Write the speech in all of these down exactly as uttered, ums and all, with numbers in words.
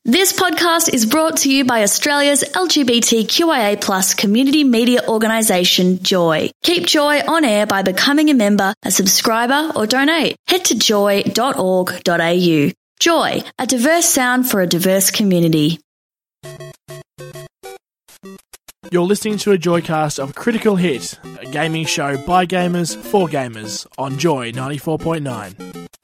This podcast is brought to you by Australia's L G B T Q I A plus community media organisation, Joy. Keep Joy on air by becoming a member, a subscriber or donate. Head to joy dot org dot a u. Joy, a diverse sound for a diverse community. You're listening to a Joycast of Critical Hit, a gaming show by gamers for gamers on Joy ninety-four point nine.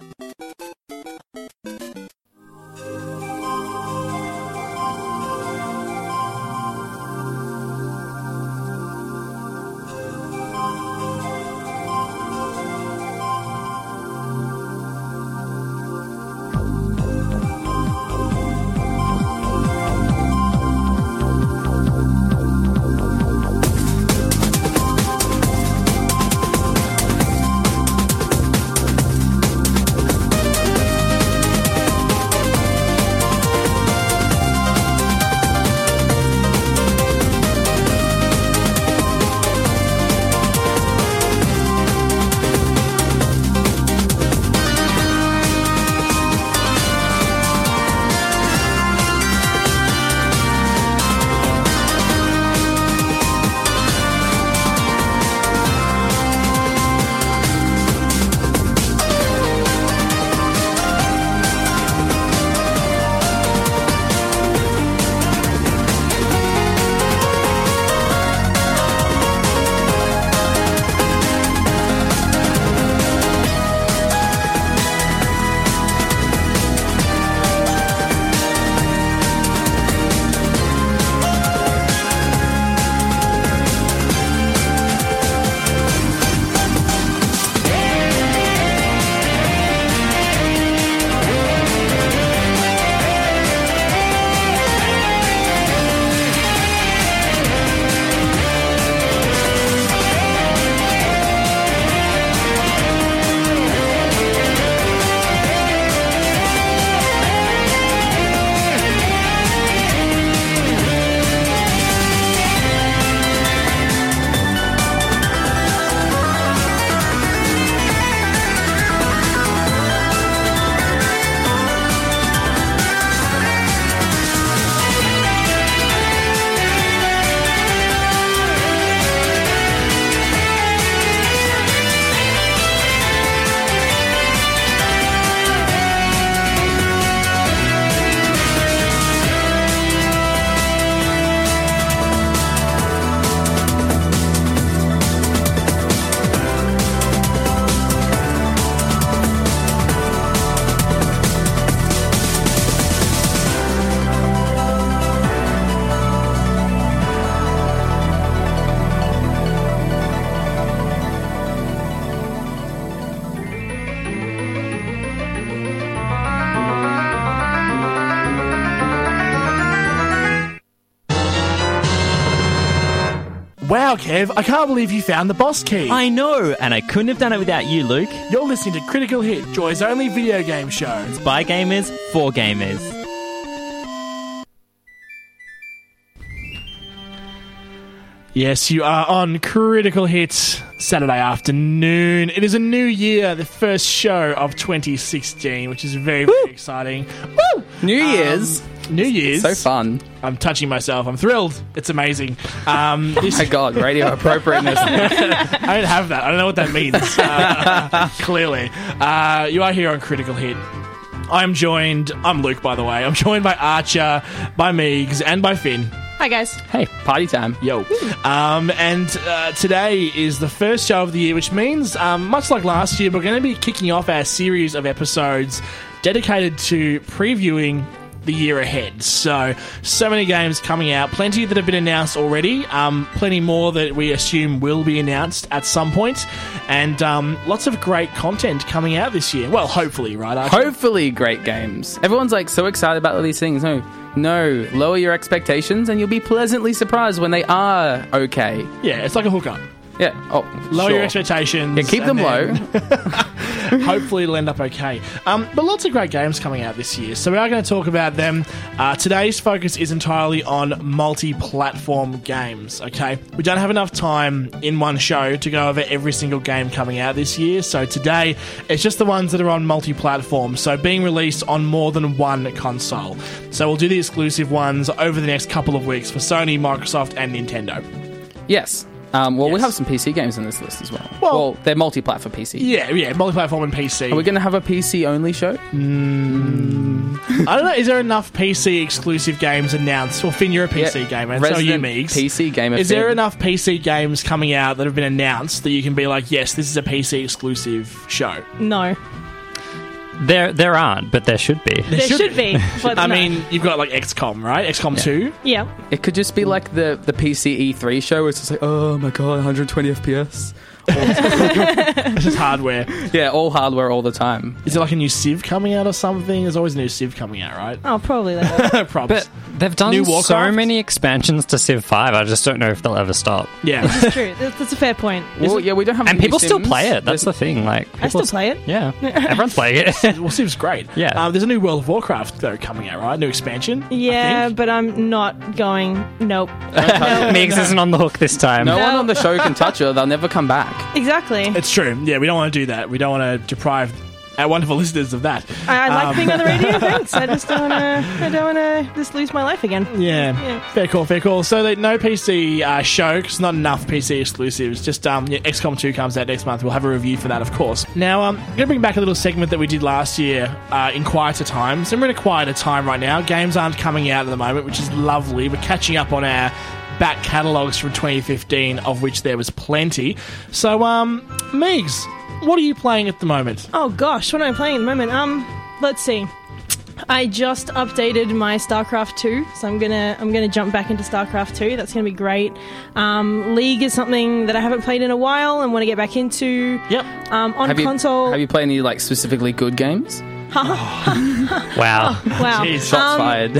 Wow, Kev, I can't believe you found the boss key. I know, and I couldn't have done it without you, Luke. You're listening to Critical Hit, Joy's only video game show. It's by gamers, for gamers. Yes, you are on Critical Hit Saturday afternoon. It is a new year, the first show of twenty sixteen, which is very, very Woo! exciting. Woo! New Year's. Um, New Year's. So fun. I'm touching myself. I'm thrilled. It's amazing. Um, this- oh my God, radio appropriateness. I don't have that. I don't know what that means. Uh, clearly. Uh, you are here on Critical Hit. I'm joined, I'm Luke, by the way. I'm joined by Archer, by Meegs, and by Finn. Hi, guys. Hey, party time. Yo. Um, and uh, today is the first show of the year, which means, um, much like last year, we're going to be kicking off our series of episodes dedicated to previewing the year ahead. So, so many games coming out. Plenty that have been announced already. Um, plenty more that we assume will be announced at some point. And um, lots of great content coming out this year. Well, hopefully, right? Archie? Hopefully great games. Everyone's like so excited about all these things. No, no. Lower your expectations and you'll be pleasantly surprised when they are okay. Yeah, it's like a hookup. Yeah. Oh, Lower sure. your expectations. Yeah, keep them then... low. hopefully it'll end up okay. Um, but lots of great games coming out this year, so we are going to talk about them. Uh, today's focus is entirely on multi-platform games, okay? We don't have enough time in one show to go over every single game coming out this year, so today it's just the ones that are on multi-platform, so being released on more than one console. So we'll do the exclusive ones over the next couple of weeks for Sony, Microsoft, and Nintendo. Yes. Um, well, we Yes. have some P C games in this list as well. Well- Well, they're multi-plat for P C. Yeah, yeah, multi-platform and P C. Are we going to have a P C-only show? I don't know, is there enough P C exclusive games announced? Well, Finn, you're a P C Yeah, gamer, and so are you, resident Meegs. P C gamer. Is there Finn. enough P C games coming out that have been announced that you can be like, yes, this is a P C exclusive show? No. There, there aren't, but there should be. There should should, be. But I no. mean, you've got like X COM, right? X COM two? Yeah. It could just be like the, the P C E three show where it's just like, oh my god, one hundred twenty F P S. It's just hardware. Yeah, all hardware all the time. Is it like a new Civ coming out or something? There's always a new Civ coming out, right? Oh, probably that. Props. But they've done New so Warcraft? many expansions to Civ five, I just don't know if they'll ever stop. yeah. It's true. That's, that's a fair point. Well, yeah, we don't have And new people still Sims. play it. That's the thing. Like, I still people- play it. Yeah, everyone's playing it. Well, Civ's great. Yeah. Um, there's a new World of Warcraft, though, coming out, right? New expansion? I Yeah, think. but I'm not going. Nope. Meegs isn't on the hook this time. No, No. one on the show can touch her. They'll never come back. Exactly. It's true. Yeah, we don't want to do that. We don't want to deprive our wonderful listeners of that. I, I like Um, being on the radio. Thanks. I just don't want to. I don't want to just lose my life again. Yeah. Yeah. Fair call, fair call. So that no P C uh, show, because not enough P C exclusives. Just um, yeah, X COM two comes out next month. We'll have a review for that, of course. Now, um, I'm going to bring back a little segment that we did last year uh, in quieter times. And we're in a quieter time right now. Games aren't coming out at the moment, which is lovely. We're catching up on our back catalogues from twenty fifteen, of which there was plenty. So, um, Meegs, what are you playing at the moment? Oh gosh, what am I playing at the moment? Um, let's see. I just updated my StarCraft two, so I'm gonna I'm gonna jump back into StarCraft two. That's gonna be great. Um, League is something that I haven't played in a while and want to get back into. Yep. Um, on Have you, console. have you played any like specifically good games? Wow. wow, Jeez. Shots Um, fired.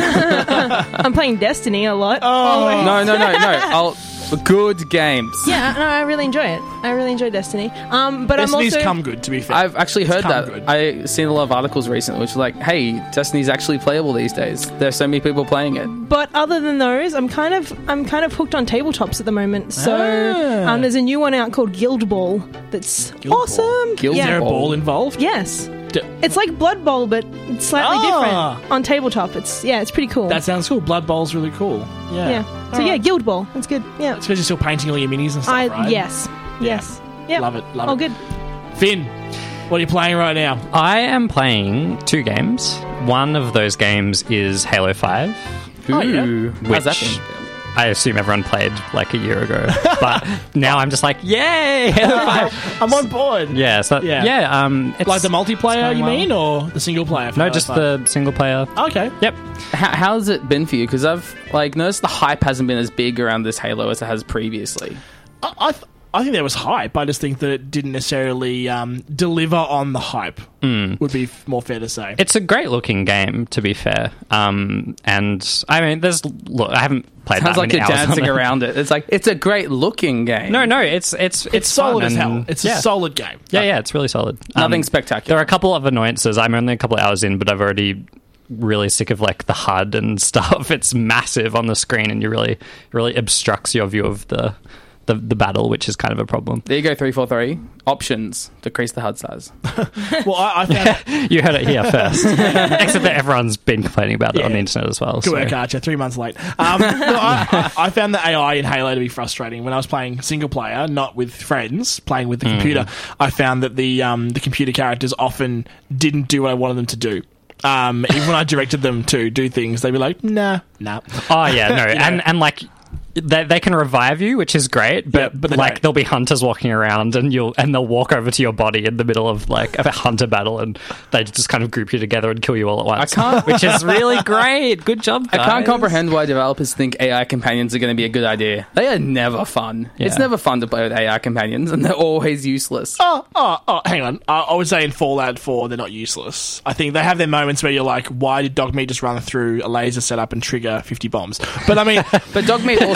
I'm playing Destiny a lot. Oh, no, no, no, no. I'll, good games. Yeah, no, I really enjoy it. I really enjoy Destiny. Um, but Destiny's I'm also come good, to be fair. I've actually heard come that. good. I've seen a lot of articles recently which are like, hey, Destiny's actually playable these days. There's so many people playing it. But other than those, I'm kind of I'm kind of hooked on tabletops at the moment. So Ah. um, there's a new one out called Guild Ball that's Guild Ball. awesome. Guild Is there a yeah. Ball. ball involved? Yes. D- It's like Blood Bowl, but it's slightly Ah. different on tabletop. It's yeah, it's pretty cool. That sounds cool. Blood Bowl's really cool. Yeah. yeah. So All yeah, right. Guild Ball. That's good. Yeah. It's because you're still painting all your minis and stuff, I right? yes. Yes. Yeah. Love it. Love Oh, it. good. Finn, what are you playing right now? I am playing two games. One of those games is Halo five, Oh, yeah. Ooh, which how's that been? I assume everyone played like a year ago. But now I'm just like, yay, Halo five. I'm on board. Yeah, so Yeah. yeah, um, it's, Like the multiplayer, going you well. mean, or the single player? for No, Halo just five? the single player. Okay. Yep. How, how's it been for you? Because I've like noticed the hype hasn't been as big around this Halo as it has previously. I, I, th- I think there was hype. I just think that it didn't necessarily um, deliver on the hype, Hmm. would be f- more fair to say. It's a great looking game, to be fair. Um, and I mean, there's look, I haven't played Sounds that like many you're hours on dancing it. around it. It's like it's a great looking game. No, no, it's it's it's, it's solid fun as hell. and- It's yeah. a solid game. Yeah, yeah, it's really solid. Nothing Um, spectacular. There are a couple of annoyances. I'm only a couple of hours in, but I've already really sick of like the H U D and stuff. It's massive on the screen, and you really really obstructs your view of the the, the battle, which is kind of a problem. There you go, three four three. Options. Decrease the H U D size. Well, I, I found You heard it here first. Except that everyone's been complaining about it on Yeah. the internet as well. Good so. work, Archer. Three months late. Um, no, I, I I found the A I in Halo to be frustrating. When I was playing single player, not with friends, playing with the computer, I found that the um, the computer characters often didn't do what I wanted them to do. Um, even when I directed them to do things, they'd be like, nah, nah. Oh yeah, no, You know? and and like they they can revive you, which is great, but, Yeah, but they like don't. there'll be hunters walking around, and you'll and they'll walk over to your body in the middle of like a hunter battle, and they just kind of group you together and kill you all at once. I can't- which is really great. Good job, I guys. can't comprehend why developers think A I companions are going to be a good idea. They are never fun. It's Yeah. never fun to play with A I companions, and they're always useless. Oh, oh, oh, hang on. I, I would say in Fallout four, they're not useless. I think they have their moments where you're like, why did Dogmeat just run through a laser setup and trigger fifty bombs? But I mean, But Dogmeat also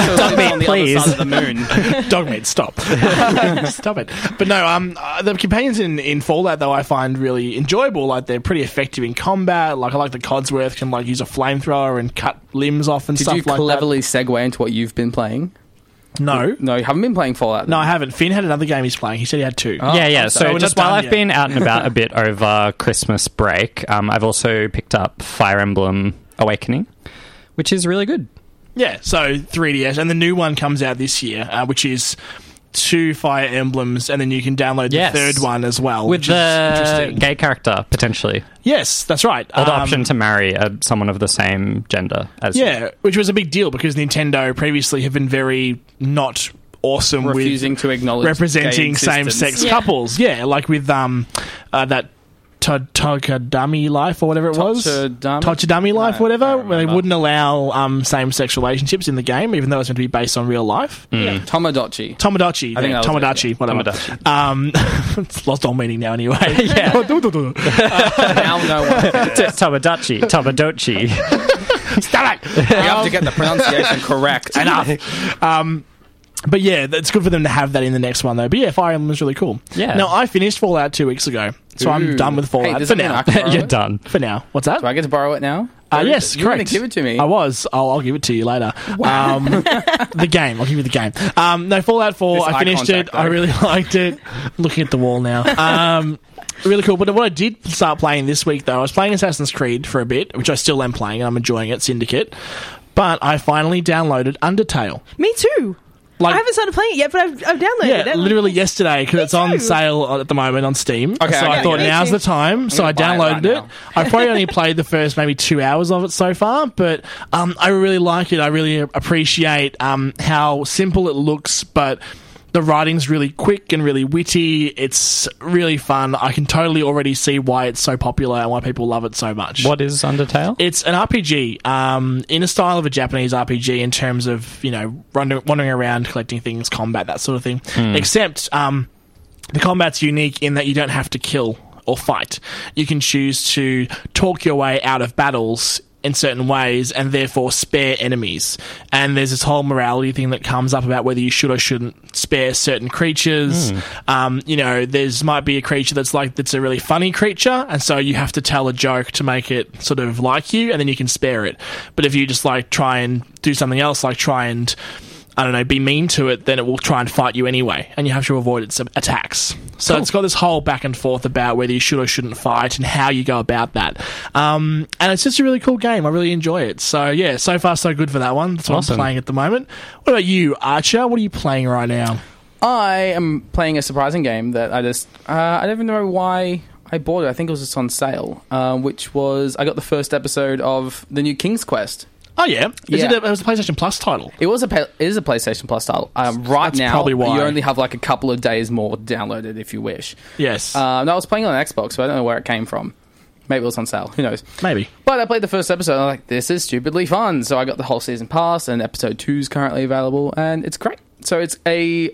also Dog lives meat, on the please. other side of the moon. Dog meat, stop. Stop it. But no, um, uh, the companions in, in Fallout, though, I find really enjoyable. Like, they're pretty effective in combat. Like, I like the Codsworth can, like, use a flamethrower and cut limbs off and Did stuff you like cleverly segue into what you've been playing? that. No. No, you haven't been playing Fallout. No, I haven't. Finn had another game he's playing. He said he had two. Oh. yeah, yeah. I'm So, sorry, we're just not while done I've yet. been out and about a bit over Christmas break, um, I've also picked up Fire Emblem Awakening, which is really good. Yeah, so three D S. And the new one comes out this year, uh, which is two Fire Emblems, and then you can download Yes. the third one as well. With which is the interesting. gay character, potentially. Yes, that's right. Or the Um, option to marry uh, someone of the same gender as you. Yeah, which was a big deal because Nintendo previously have been very not awesome Refusing with to acknowledge representing gay same-sex existence. Yeah. couples. Yeah, like with um uh, that To- Tokadami Life or whatever it was. Tochidami? Tochidami Life, No, whatever, can't where they remember. wouldn't allow um, same-sex relationships in the game, even though it's meant to be based on real life. Yeah. Tomodachi. Tomodachi, I think yeah, that was it, Tomodachi, yeah. whatever. Tomodachi. Um, it's lost all meaning now anyway. Yeah. Now no one cares. Tomodachi. Tomodachi. Stop it! You have to get the pronunciation correct. Enough. Um, but yeah, it's good for them to have that in the next one, though. But yeah, Fire Emblem was really cool. Yeah. Now, I finished Fallout two weeks ago, so I'm Ooh. done with Hey, Fallout does for that mean now. I can borrow You're it? done. For now. What's that? Do I get to borrow it now? Uh, yes, You were correct. going to give it to me. I was. I'll, I'll give it to you later. Um, the game. I'll give you the game. Um, no, Fallout four. This I eye finished contact, it. I though. really liked it. Looking at the wall now. Um, really cool. But what I did start playing this week, though, I was playing Assassin's Creed for a bit, which I still am playing, and I'm enjoying it, Syndicate. But I finally downloaded Undertale. Me too. Like- I haven't started playing it yet, but I've, I've downloaded Yeah, it. literally yesterday because it's on too. sale at the moment on Steam. Okay, so I I thought get it. now's Me the too. time. So I gonna buy it downloaded right it. now. I've probably only played the first maybe two hours of it so far, but um, I really like it. I really appreciate um, how simple it looks, but the writing's really quick and really witty. It's really fun. I can totally already see why it's so popular and why people love it so much. What is Undertale? It's an R P G um, in a style of a Japanese R P G in terms of, you know, wandering, wandering around, collecting things, combat, that sort of thing. Except um, the combat's unique in that you don't have to kill or fight. You can choose to talk your way out of battles in certain ways and therefore spare enemies. And there's this whole morality thing that comes up about whether you should or shouldn't spare certain creatures. Um, you know, there's might be a creature that's like that's a really funny creature, and so you have to tell a joke to make it sort of like you, and then you can spare it. But if you just like try and do something else, like try and I don't know, be mean to it, then it will try and fight you anyway, and you have to avoid its attacks. So Cool. it's got this whole back and forth about whether you should or shouldn't fight and how you go about that. Um, and it's just a really cool game. I really enjoy it. So yeah, so far so good for that one. That's what Awesome. I'm playing at the moment. What about you, Archer? What are you playing right now? I am playing a surprising game that I just uh, I don't even know why I bought it. I think it was just on sale, uh, which was I got the first episode of the new King's Quest. Oh yeah, is Yeah. it, a, it was a PlayStation Plus title? It was a pa- it is a PlayStation Plus title. Um, right That's now, probably why. you only have like a couple of days more downloaded if you wish. Yes, Uh, no, I was playing on Xbox, so I don't know where it came from. Maybe it was on sale. Who knows? maybe. But I played the first episode, and I'm like, this is stupidly fun. So I got the whole season pass, and episode two is currently available, and it's great. So it's a...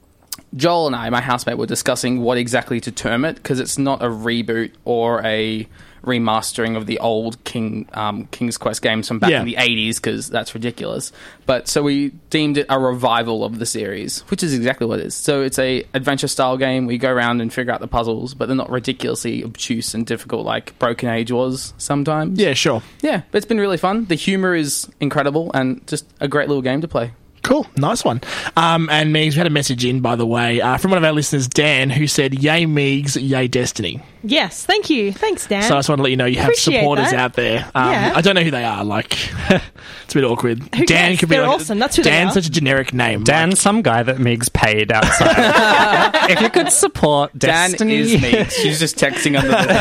Joel and I, my housemate, were discussing what exactly to term it, because it's not a reboot or a remastering of the old King um, King's Quest games from back Yeah. in the eighties, because that's ridiculous. But so we deemed it a revival of the series, which is exactly what it is. So it's a adventure-style game. We go around and figure out the puzzles, but they're not ridiculously obtuse and difficult like Broken Age was sometimes. Yeah, sure. Yeah, but it's been really fun. The humor is incredible and just a great little game to play. Cool, nice one. Um, and Meegs, we had a message in, by the way, uh, from one of our listeners, Dan, who said, "Yay Meegs, yay Destiny." Yes, thank you. Thanks, Dan. So I just want to let you know you have Appreciate supporters that. out there. Um, Yeah. I don't know who they are. Like, it's a bit awkward. Who Dan cares? could be They're like, awesome. That's who they Dan's are. such a generic name. Dan, Like, some guy that Migs paid outside. If you could support Destiny. Dan is me. She's just texting under the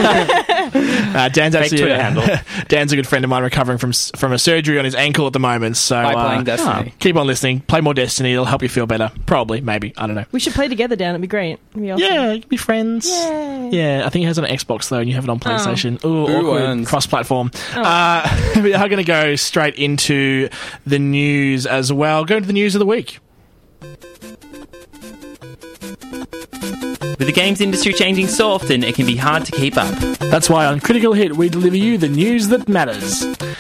desk. uh, Dan's Fake actually Twitter a, handle. Dan's a good friend of mine, recovering from s- from a surgery on his ankle at the moment. So By uh, playing Destiny. keep on listening. Play more Destiny. It'll help you feel better. Probably, maybe. I don't know. we should play together, Dan. It'd be great. It'd be awesome. Yeah, you can be friends. Yay. Yeah, I think it has it on Xbox though, and you have it on PlayStation. Ooh, awkward. owns? Cross-platform. Uh, we are going to go straight into the news as well. Go to the news of the week. With the games industry changing so often, it can be hard to keep up. That's why on Critical Hit we deliver you the news that matters.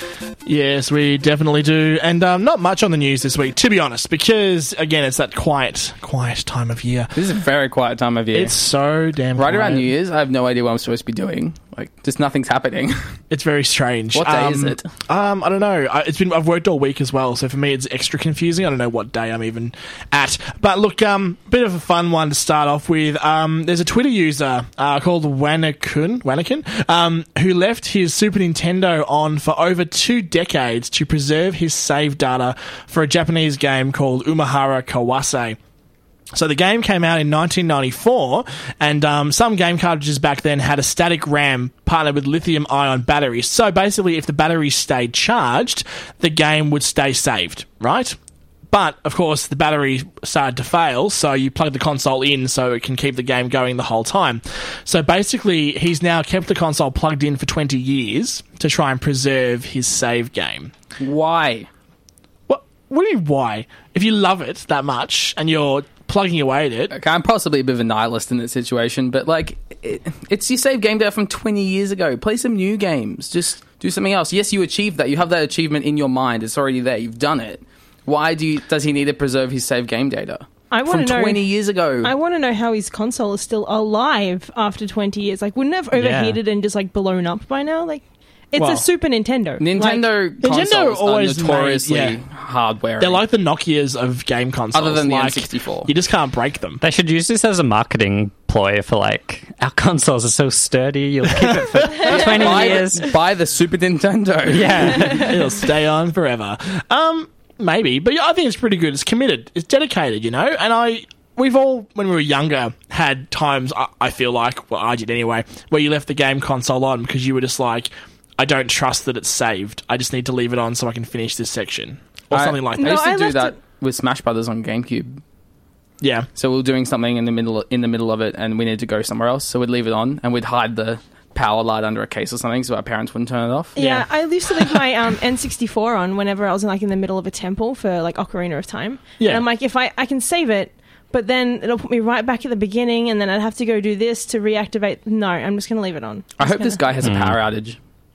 Yes, we definitely do. And um, not much on the news this week, to be honest, because, again, it's that quiet, quiet time of year. This is a very quiet time of year. It's so damn right quiet. around New Year's, I have no idea what I'm supposed to be doing. Like, just nothing's happening. It's very strange. What day um, is it? Um, I don't know. I, it's been I've worked all week as well, so for me it's extra confusing. I don't know what day I'm even at. But look, um, bit of a fun one to start off with. Um, there's a Twitter user uh, called Wanakun, Wanakin, um, who left his Super Nintendo on for over two decades to preserve his save data for a Japanese game called Umahara Kawase. So the game came out in nineteen ninety-four, and um, some game cartridges back then had a static RAM partnered with lithium-ion batteries. So basically, if the batteries stayed charged, the game would stay saved, right? But, of course, the battery started to fail, so you plug the console in so it can keep the game going the whole time. So basically, he's now kept the console plugged in for twenty years to try and preserve his save game. Why? What, what do you mean, why? If you love it that much and you're plugging away at it. Okay, I'm possibly a bit of a nihilist in this situation, but like, it, it's your save game data from twenty years ago. Play some new games. Just do something else. Yes, you achieved that. You have that achievement in your mind. It's already there. You've done it. Why do you, does he need to preserve his save game data? I want from to know twenty years ago. I want to know how his console is still alive after twenty years. Like, wouldn't it have overheated and just like blown up by now? Like, it's Well, a Super Nintendo. Nintendo Like, consoles Nintendo always are notoriously made- yeah. hardware. They're like the Nokias of game consoles. Other than the like, N sixty-four. You just can't break them. They should use this as a marketing ploy for like, our consoles are so sturdy, you'll keep it for twenty buy, years. the, buy the Super Nintendo. Yeah. It'll stay on forever. Um, maybe, but yeah, I think it's pretty good. It's committed. It's dedicated, you know? And I... We've all, when we were younger, had times, I, I feel like, well, I did anyway, where you left the game console on because you were just like, I don't trust that it's saved. I just need to leave it on so I can finish this section. Or I- something like I that. used to I do left that it- with Smash Brothers on GameCube. Yeah. So we were doing something in the middle in the middle of it, and we needed to go somewhere else. So we'd leave it on, and we'd hide the power light under a case or something, so our parents wouldn't turn it off. Yeah, Yeah. I used to leave my um, N sixty-four on whenever I was in, like in the middle of a temple for like Ocarina of Time. Yeah. And I'm like, if I, I can save it, but then it'll put me right back at the beginning, and then I'd have to go do this to reactivate. No, I'm just going to leave it on. I I'm hope just this guy has a Mm. power outage.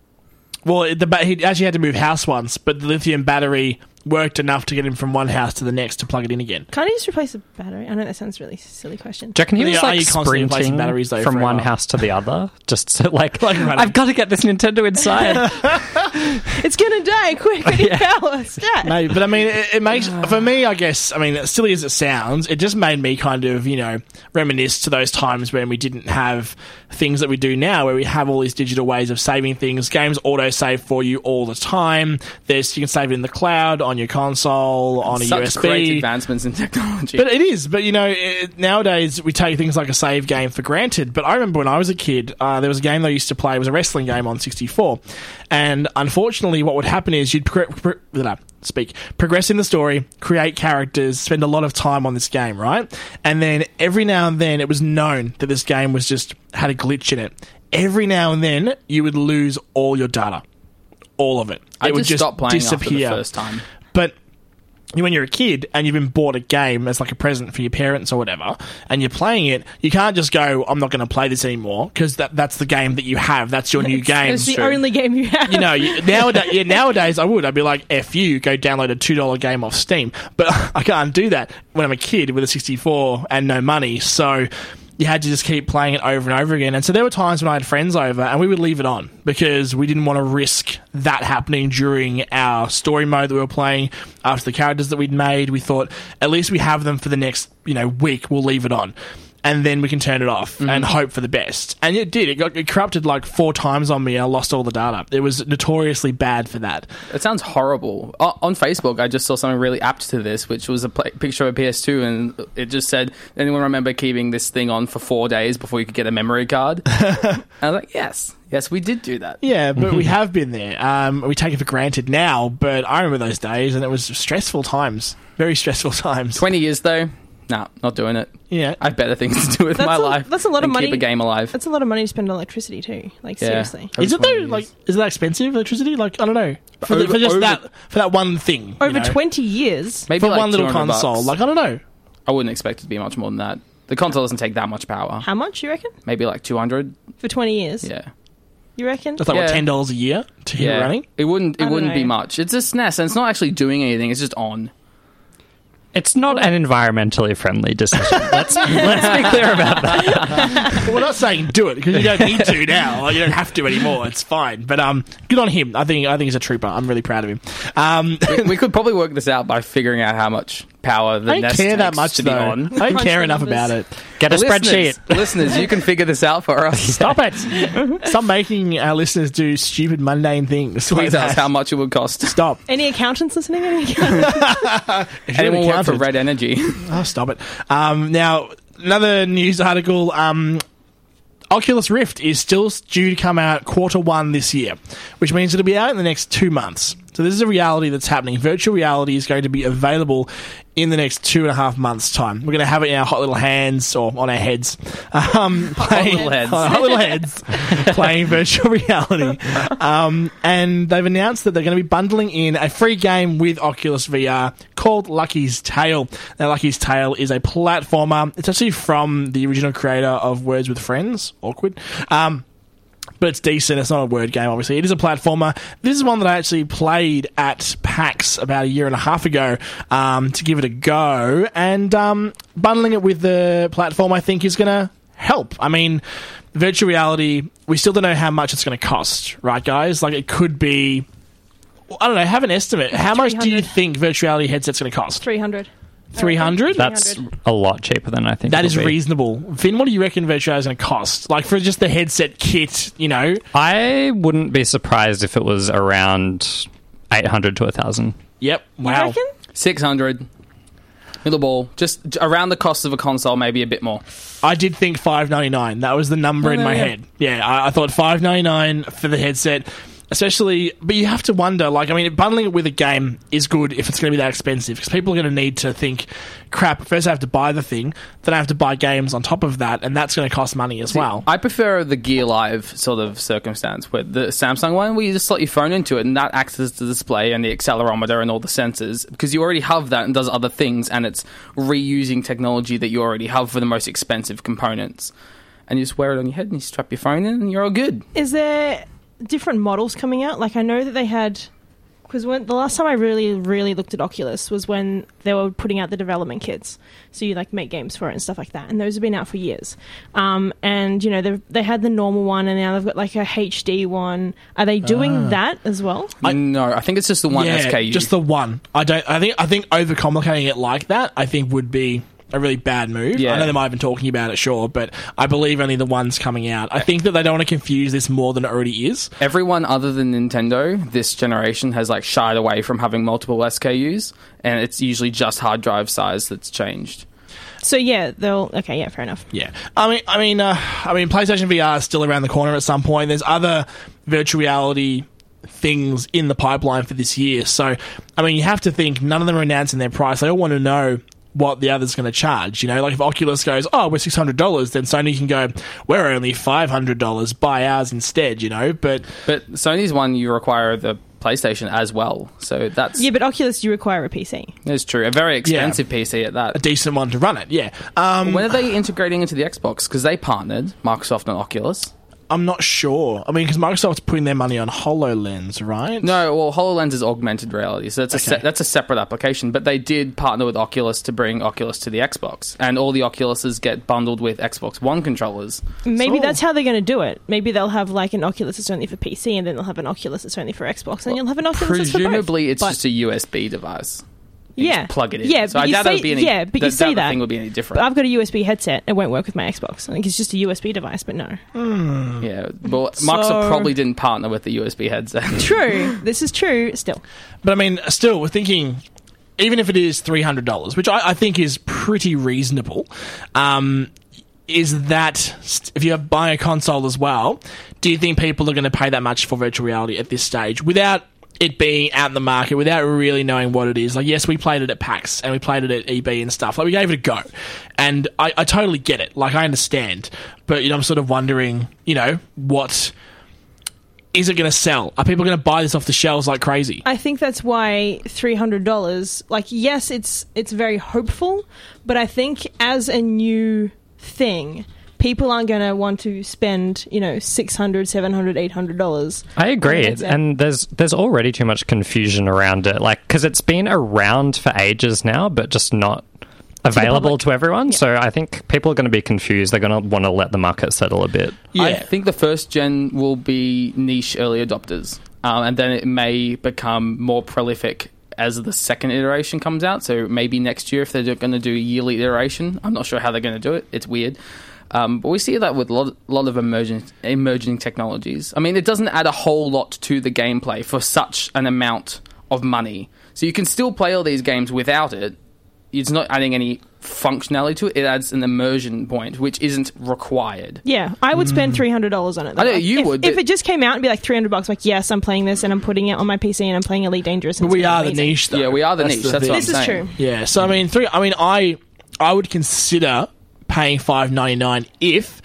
Well, the, ba- he actually had to move house once, but the lithium battery worked enough to get him from one house to the next to plug it in again. Can't he just replace the battery? I know that sounds really silly question. Do you reckon he Yeah, was are like you constantly replacing sprinting batteries, though, from one forever? house to the other? Just so like, Like running. I've got to get this Nintendo inside. It's going to die quick. I need Yeah. power. Stat. No, but I mean, it, it makes, for me, I guess, I mean, as silly as it sounds, it just made me kind of, you know, reminisce to those times when we didn't have things that we do now, where we have all these digital ways of saving things. Games auto-save for you all the time. There's, you can save it in the cloud, on your console, on a Such U S great B. advancements in technology. But it is. But, you know, it, nowadays we take things like a save game for granted. But I remember when I was a kid, uh, there was a game they used to play. It was a wrestling game on sixty-four. And unfortunately, what would happen is you'd pro- pro- blah, speak, progress in the story, create characters, spend a lot of time on this game, right? And then every now and then it was known that this game was just had a glitch in it. Every now and then you would lose all your data. All of it. I it would just just stopped playing after the disappear. first time. But when you're a kid and you've been bought a game as like a present for your parents or whatever, and you're playing it, you can't just go, I'm not going to play this anymore, because that, that's the game that you have. That's your new game. It's the only game you have. You know, you, nowadays, yeah, nowadays I would. I'd be like, F you, go download a two dollar game off Steam. But I can't do that when I'm a kid with a sixty-four and no money. So you had to just keep playing it over and over again. And so there were times when I had friends over and we would leave it on because we didn't want to risk that happening during our story mode that we were playing after the characters that we'd made. We thought, at least we have them for the next, you know, week, we'll leave it on. And then we can turn it off Mm-hmm. and hope for the best. And it did. It got it corrupted like four times on me and I lost all the data. It was notoriously bad for that. It sounds horrible. O- on Facebook, I just saw something really apt to this, which was a pl- picture of a P S two, and it just said, anyone remember keeping this thing on for four days before you could get a memory card? And I was like, yes. Yes, we did do that. Yeah, but we have been there. Um, we take it for granted now, but I remember those days and it was stressful times. Very stressful times. twenty years, though, nah, not doing it. Yeah. I have better things to do with That's my a- life that's a lot of than money. keep a game alive. That's a lot of money to spend on electricity too. Like Yeah. seriously. Is it though? twenty Like, years. is it that expensive, electricity? Like, I don't know. For, the, Over- for just over- that, for that one thing. you Over know? twenty years. Maybe For like one little two hundred console. bucks. Like, I don't know. I wouldn't expect it to be much more than that. The console doesn't take that much power. How much you reckon? Maybe like two hundred. For twenty years? Yeah. You reckon? That's like, Yeah. what, ten dollars a year to hit it running? It wouldn't. It I don't wouldn't be know. much. It's a S N E S, and it's not actually doing anything. It's just on. It's not an environmentally friendly decision. Let's let's be clear about that. Well, we're not saying do it because you don't need to now. Like, you don't have to anymore. It's fine. But um, good on him. I think I think he's a trooper. I'm really proud of him. Um, we, we could probably work this out by figuring out how much power the I don't Nest care that takes much to though. be on. I don't Crunch care the enough numbers. about it. Get a listeners, spreadsheet. listeners, you can figure this out for us. Stop it. Stop making our listeners do stupid, mundane things. like Please ask that. how much it would cost. Stop. Any accountants listening? Any accountants? Anyone work for Accountant. Red Energy? Oh, stop it. Um, now, another news article. Um, Oculus Rift is still due to come out quarter one this year, which means it'll be out in the next two months. So this is a reality that's happening. Virtual reality is going to be available in the next two and a half months' time. We're going to have it in our hot little hands or on our heads. Um, playing, little heads. hot little heads. Playing virtual reality. Um, and they've announced that they're going to be bundling in a free game with Oculus V R called Lucky's Tale. Now, Lucky's Tale is a platformer. It's actually from the original creator of Words with Friends. Awkward. Um, but it's decent. It's not a word game, obviously. It is a platformer. This is one that I actually played at PAX about a year and a half ago um, to give it a go. And um, bundling it with the platform, I think, is going to help. I mean, virtual reality, we still don't know how much it's going to cost, right, guys? Like, it could be... I don't know. Have an estimate. How much do you three hundred think virtual reality headset's going to cost? Three hundred. three hundred? That's a lot cheaper than I think. That it'll is be. reasonable. Finn, what do you reckon virtual reality is going to cost? Like, for just the headset kit, you know? I wouldn't be surprised if it was around eight hundred to a thousand. Yep. You Wow. reckon? Six hundred. Little ball, just around the cost of a console, maybe a bit more. I did think five ninety-nine. That was the number in no, my yeah. head. Yeah, I, I thought five ninety-nine for the headset. Especially, but you have to wonder, like, I mean, bundling it with a game is good if it's going to be that expensive, because people are going to need to think, crap, first I have to buy the thing, then I have to buy games on top of that, and that's going to cost money as well. I prefer the Gear Live sort of circumstance, where the Samsung one, where you just slot your phone into it, and that acts as the display and the accelerometer and all the sensors, because you already have that and does other things, and it's reusing technology that you already have for the most expensive components. And you just wear it on your head, and you strap your phone in, and you're all good. Is there different models coming out? Like, I know that they had, because when the last time I really really looked at Oculus was when they were putting out the development kits, so you like make games for it and stuff like that, and those have been out for years. Um, and you know they they had the normal one, and now they've got like a H D one. Are they doing that as well? no, I think it's just the one yeah, S K U. just the one. I don't. I think. I think overcomplicating it like that, I think, would be a really bad move. Yeah. I know they might have been talking about it, sure, but I believe only the one's coming out. I think that they don't want to confuse this more than it already is. Everyone other than Nintendo this generation has like shied away from having multiple S K Us, and it's usually just hard drive size that's changed. So yeah, they'll okay, yeah, fair enough. Yeah, I mean, I mean, uh, I mean, PlayStation V R is still around the corner at some point. There's other virtual reality things in the pipeline for this year, so I mean, you have to think none of them are announcing their price. They all want to know what the other's going to charge. You know, like if Oculus goes, oh, we're six hundred dollars, then Sony can go, we're only five hundred dollars, buy ours instead, you know? But But Sony's one, you require the PlayStation as well, so that's Yeah, but Oculus, you require a P C. that's true. A very expensive P C at a that. decent one to run it, yeah. Um, When are they integrating into the Xbox? Because they partnered, Microsoft and Oculus. I'm not sure. I mean, because Microsoft's putting their money on HoloLens, right? No, well, HoloLens is augmented reality, so that's a Okay. se- that's a separate application. But they did partner with Oculus to bring Oculus to the Xbox, and all the Oculuses get bundled with Xbox One controllers. Maybe So- that's how they're going to do it. Maybe they'll have like an Oculus that's only for P C, and then they'll have an Oculus that's only for Xbox, and you'll have an Oculus that's for both. Presumably, it's But- just a U S B device. You yeah, just plug it in. Yeah, so but I you doubt say, it would be any. yeah, but I you doubt say the that. thing would be any different. But I've got a U S B headset. It won't work with my Xbox. I think it's just a U S B device. But no, Yeah, well, So- Microsoft probably didn't partner with the U S B headset. true. This is true. Still, But I mean, still, we're thinking, even if it is three hundred dollars, which I, I think is pretty reasonable, um, is that, st- if you buy a console as well, do you think people are going to pay that much for virtual reality at this stage without it being out in the market, without really knowing what it is? Like, yes, we played it at PAX and we played it at E B and stuff. Like, we gave it a go. And I, I totally get it. Like, I understand. But, you know, I'm sort of wondering, you know, what... Is it going to sell? Are people going to buy this off the shelves like crazy? I think that's why three hundred dollars. Like, yes, it's it's very hopeful, but I think as a new thing, people aren't going to want to spend, you know, six hundred, seven hundred, eight hundred dollars. I agree, headset. and there's there's already too much confusion around it, like because it's been around for ages now, but just not available public. to everyone. Yeah. So I think people are going to be confused. They're going to want to let the market settle a bit. Yeah. I think the first gen will be niche early adopters, um, and then it may become more prolific as the second iteration comes out. So maybe next year, if they're going to do a yearly iteration, I'm not sure how they're going to do it. It's weird. Um, but we see that with a lot, lot of emerging, emerging technologies. I mean, it doesn't add a whole lot to the gameplay for such an amount of money. So you can still play all these games without it. It's not adding any functionality to it. It adds an immersion point, which isn't required. Yeah, I would spend three hundred dollars on it. though. I know Like, you if, would, If but- it just came out and be like three hundred bucks, like, yes, I'm playing this and I'm putting it on my P C and I'm playing Elite Dangerous. And But we it's are the amazing. niche, though. Yeah, we are the niche. That's thing. what I'm This is saying. true. Yeah, so I mean, three. I mean, I I would consider paying five ninety nine if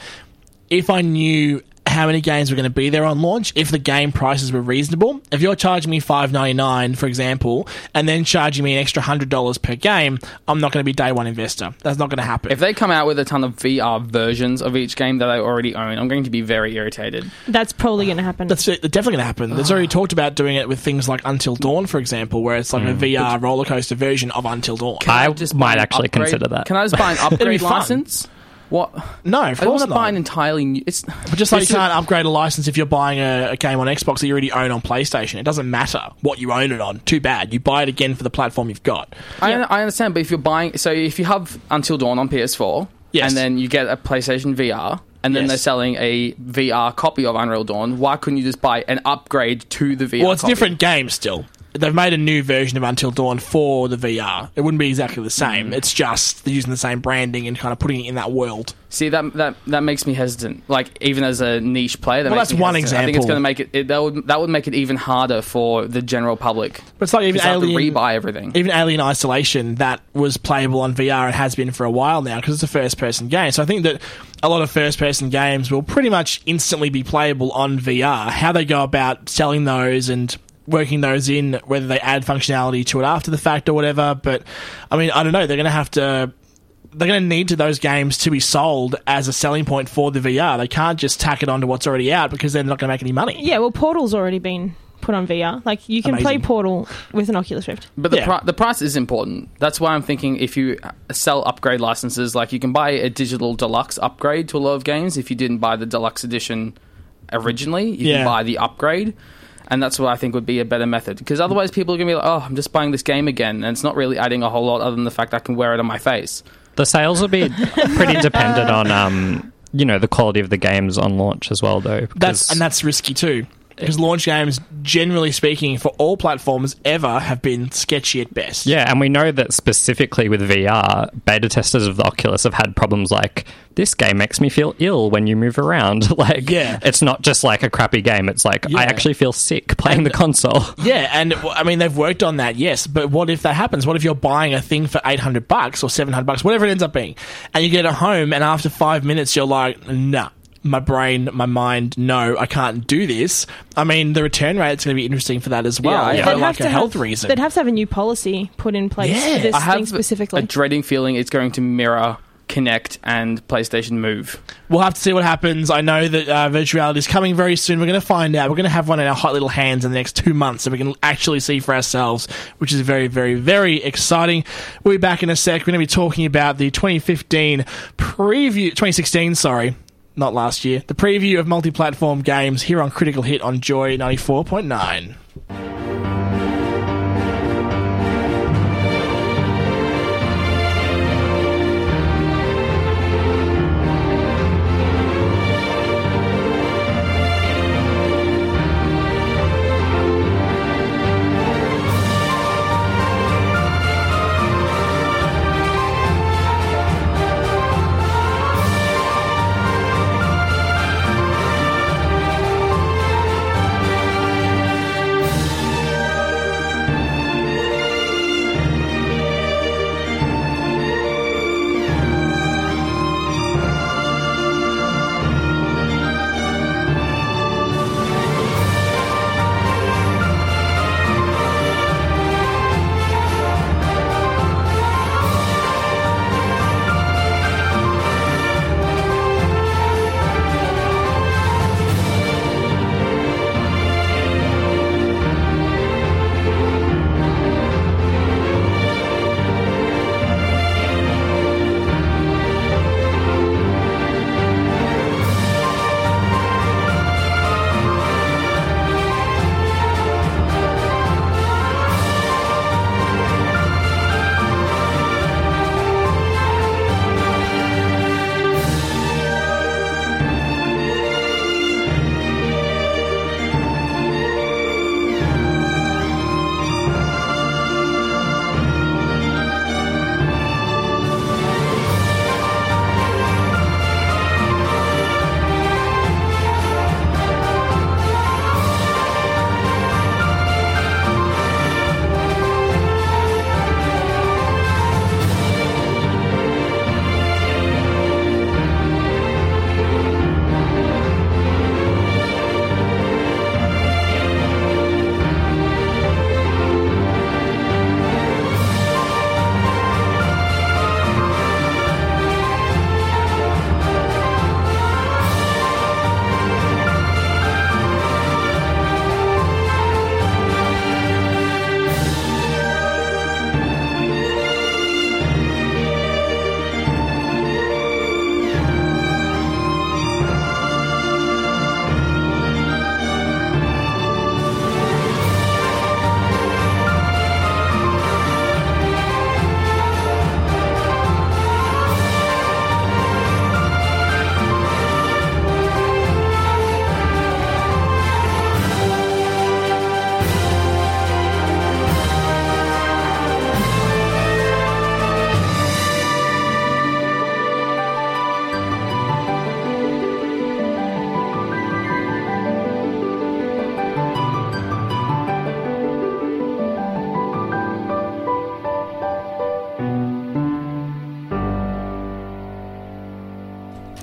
if I knew how many games were going to be there on launch, if the game prices were reasonable. If you're charging me five ninety nine, for example, and then charging me an extra hundred dollars per game, I'm not going to be day one investor. That's not going to happen. If they come out with a ton of V R versions of each game that I already own, I'm going to be very irritated. That's probably going to happen. That's definitely going to happen. There's already talked about doing it with things like Until Dawn, for example, where it's like a V R roller coaster version of Until Dawn. I just might buy an actually upgrade- consider that. Can I just buy an be upgrade fun. license? What? No, of I don't course want to not. buy an entirely new. It's But just like you it's a- can't upgrade a license if you're buying a, a game on Xbox that you already own on PlayStation. It doesn't matter what you own it on. Too bad. You buy it again for the platform you've got. I, I understand, but if you're buying, so if you have Until Dawn on P S four, Yes. and then you get a PlayStation V R, and then Yes. they're selling a V R copy of Unreal Dawn, why couldn't you just buy an upgrade to the V R? Well, it's copy? different games still. They've made a new version of Until Dawn for the V R. It wouldn't be exactly the same. It's just they're using the same branding and kind of putting it in that world. See, that that that makes me hesitant. Like, even as a niche player, that Well, makes that's me one hesitant. I think it's example. going to make it, it. That would that would make it even harder for the general public. But it's like even Because they have to Alien, rebuy everything. even Alien Isolation, that was playable on V R and has been for a while now because it's a first-person game. So I think that a lot of first-person games will pretty much instantly be playable on V R. How they go about selling those and working those in, whether they add functionality to it after the fact or whatever. But I mean, I don't know. They're going to have to. They're going to need to those games to be sold as a selling point for the V R. They can't just tack it onto what's already out because they're not going to make any money. Yeah, well, Portal's already been put on V R. Like, you can play Amazing. Portal with an Oculus Rift. But the Yeah. pri- the price is important. That's why I'm thinking if you sell upgrade licenses, like you can buy a digital deluxe upgrade to a lot of games. If you didn't buy the deluxe edition originally, you Yeah. can buy the upgrade. And that's what I think would be a better method. Because otherwise people are going to be like, oh, I'm just buying this game again. And it's not really adding a whole lot other than the fact I can wear it on my face. The sales will be pretty dependent on, um, you know, the quality of the games on launch as well, though. That's because- and that's risky too. Because launch games, generally speaking, for all platforms ever, have been sketchy at best. Yeah, and we know that specifically with V R, beta testers of the Oculus have had problems like, this game makes me feel ill when you move around. Like, Yeah. it's not just like a crappy game. It's like, Yeah. I actually feel sick playing the console. Yeah, and w- I mean they've worked on that, yes. But what if that happens? What if you're buying a thing for eight hundred bucks or seven hundred bucks, whatever it ends up being, and you get it home, and after five minutes you're like, nah. My brain, my mind, no, I can't do this. I mean, the return rate's going to be interesting for that as well. Yeah, for yeah. They'd like have a to health have, reason. They'd have to have a new policy put in place Yeah. for this I have thing specifically. a dreading feeling it's going to mirror Kinect and PlayStation Move. We'll have to see what happens. I know that uh, virtual reality is coming very soon. We're going to find out. We're going to have one in our hot little hands in the next two months so we can actually see for ourselves, which is very, very, very exciting. We'll be back in a sec. We're going to be talking about the twenty fifteen preview, twenty sixteen, sorry, not last year, the preview of multi-platform games here on Critical Hit on Joy ninety-four point nine.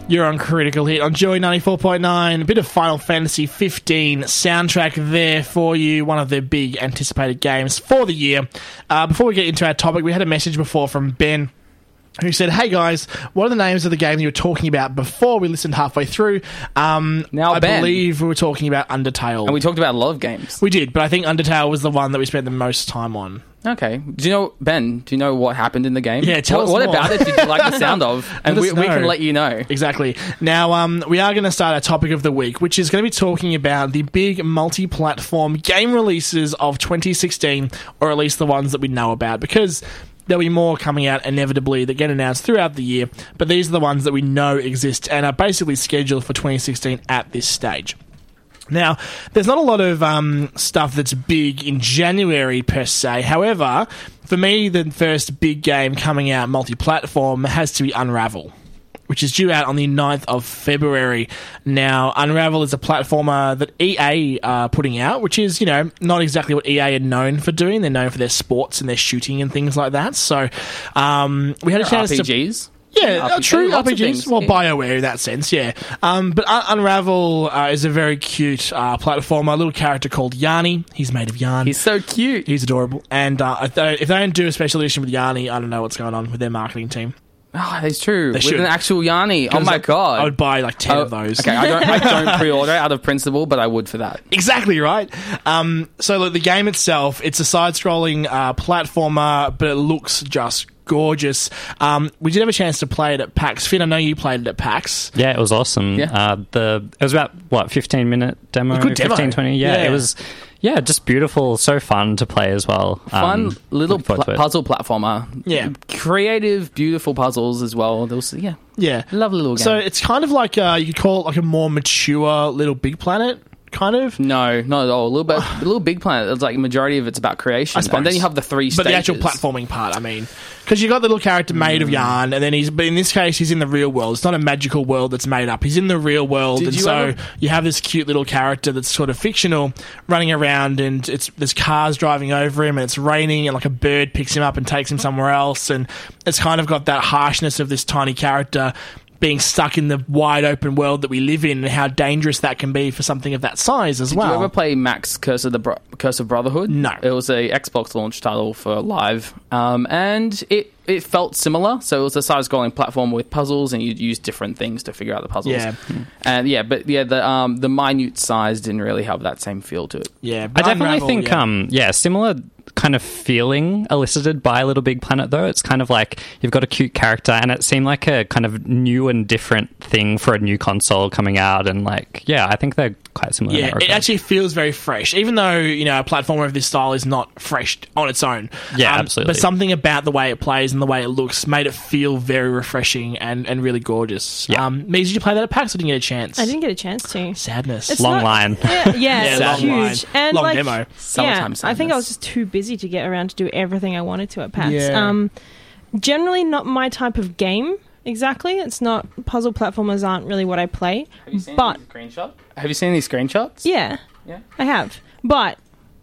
You're on Critical Hit on Joy ninety-four point nine. A bit of Final Fantasy fifteen soundtrack there for you. One of the big anticipated games for the year. Uh, before we get into our topic, we had a message before from Ben, who said, hey guys, what are the names of the games you were talking about before? We listened halfway through. Um, Now, I Ben. believe we were talking about Undertale. And we talked about a lot of games. We did, but I think Undertale was the one that we spent the most time on. Okay. Do you know, Ben, do you know what happened in the game? Yeah, tell what, us What more. about it did you like the sound of? And Let we, us we know. can let you know. Exactly. Now, um, we are going to start our topic of the week, which is going to be talking about the big multi-platform game releases of twenty sixteen, or at least the ones that we know about, because there'll be more coming out inevitably that get announced throughout the year, but these are the ones that we know exist and are basically scheduled for twenty sixteen at this stage. Now, there's not a lot of um, stuff that's big in January per se. However, for me, the first big game coming out multi-platform has to be Unravel, which is due out on the ninth of February. Now, Unravel is a platformer that E A are putting out, which is, you know, not exactly what E A are known for doing. They're known for their sports and their shooting and things like that. So, um, we had a chance R P to... Gs? Yeah, uh, R P Gs, true lots R P of Gs. things, Well, yeah. BioWare in that sense, yeah. Um, but Un- Unravel uh, is a very cute uh, platformer. A little character called Yanni. He's made of yarn. He's so cute. He's adorable. And uh, if, they, if they don't do a special edition with Yanni, I don't know what's going on with their marketing team. Oh, that's true. They With should. an actual Yanni. Oh my I- god. I would buy like ten Oh, of those. Okay, I don't, I don't pre-order out of principle, but I would for that. Exactly right. Um, so look, the game itself, it's a side-scrolling uh, platformer, but it looks just gorgeous. Um, we did have a chance to play it at PAX. Finn, I know you played it at PAX. Yeah, it was awesome. Yeah. Uh, the it was about what fifteen minute demo, A good demo. fifteen, twenty. Yeah, Yeah. it was. Yeah, just beautiful, so fun to play as well. Fun Um, little looking forward pl- to it. puzzle platformer. Yeah. Creative, beautiful puzzles as well. Those, yeah. Yeah. Lovely little game. So it's kind of like, uh, you could call it like a more mature Little Big Planet, kind of. No, not at all. A little bit, a little Big Planet. It's like majority of it's about creation, I suppose. and then you have the three But stages. the actual platforming part, I mean. Because you got the little character made Mm. of yarn, and then he's, but in this case, he's in the real world. It's not a magical world that's made up. He's in the real world, Did and you so ever- you have this cute little character that's sort of fictional, running around, and it's there's cars driving over him, and it's raining, and like a bird picks him up and takes him somewhere else, and it's kind of got that harshness of this tiny character being stuck in the wide open world that we live in, and how dangerous that can be for something of that size as Did well. you ever play Max Curse of the Bro- Curse of Brotherhood? No. It was a Xbox launch title for Live, um, and it it felt similar. So it was a side-scrolling platform with puzzles, and you'd use different things to figure out the puzzles. Yeah. and yeah, but yeah, the um, the minute size didn't really have that same feel to it. yeah, I but definitely Unravel, think, yeah. um, yeah, similar kind of feeling elicited by Little Big Planet, though. It's kind of like you've got a cute character, and it seemed like a kind of new and different thing for a new console coming out, and like, yeah, I think they're quite similar. in Yeah, that it regard. actually feels very fresh, even though, you know, a platformer of this style is not fresh on its own. Yeah, Um, absolutely. But something about the way it plays and the way it looks made it feel very refreshing and, and really gorgeous. Yeah. Um, Mies, did you play that at PAX or didn't you get a chance? I didn't get a chance to. Sadness. It's Long not- line. Yeah, yeah, Yeah, it's long huge. line. And Long like, demo. Summertime yeah, I think I was sadness. just too busy to get around to do everything I wanted to at PAX. Yeah. Um, generally not my type of game. Exactly, it's not puzzle platformers aren't really what I play. Have you seen But any screenshot? Have you seen any screenshots? yeah, Yeah. I have. But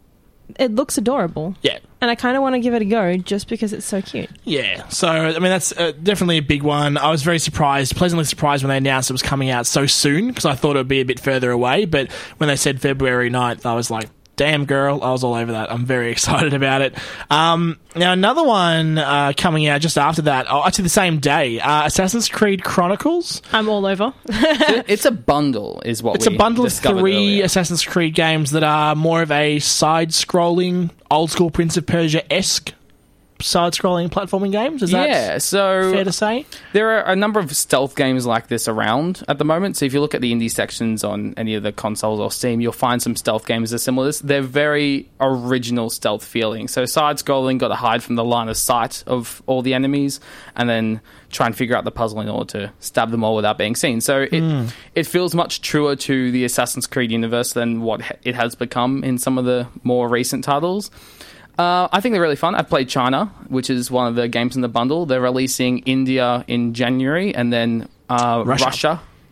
it looks adorable, Yeah. and I kind of want to give it a go just because it's so cute. Yeah, so I mean that's uh, definitely a big one. I was very surprised, pleasantly surprised when they announced it was coming out so soon because I thought it would be a bit further away. But when they said February ninth, I was like, "Damn, girl!" I was all over that. I'm very excited about it. Um, now another one uh, coming out just after that, oh, actually the same day, uh, Assassin's Creed Chronicles. I'm all over. It- it's a bundle, is what It's a we bundle of discovered three earlier. Assassin's Creed games that are more of a side-scrolling, old-school Prince of Persia-esque side-scrolling platforming games. Is that Yeah, so fair to say? there are a number of stealth games like this around at the moment. So if you look at the indie sections on any of the consoles or Steam, you'll find some stealth games that are similar to this. They're very original stealth feeling. So side-scrolling, got to hide from the line of sight of all the enemies, and then try and figure out the puzzle in order to stab them all without being seen. So it it feels much truer to the Assassin's Creed universe than what ha- it has become in some of the more recent titles. Uh, I think they're really fun. I've played China, which is one of the games in the bundle. They're releasing India in January, and then uh, Russia. Russia.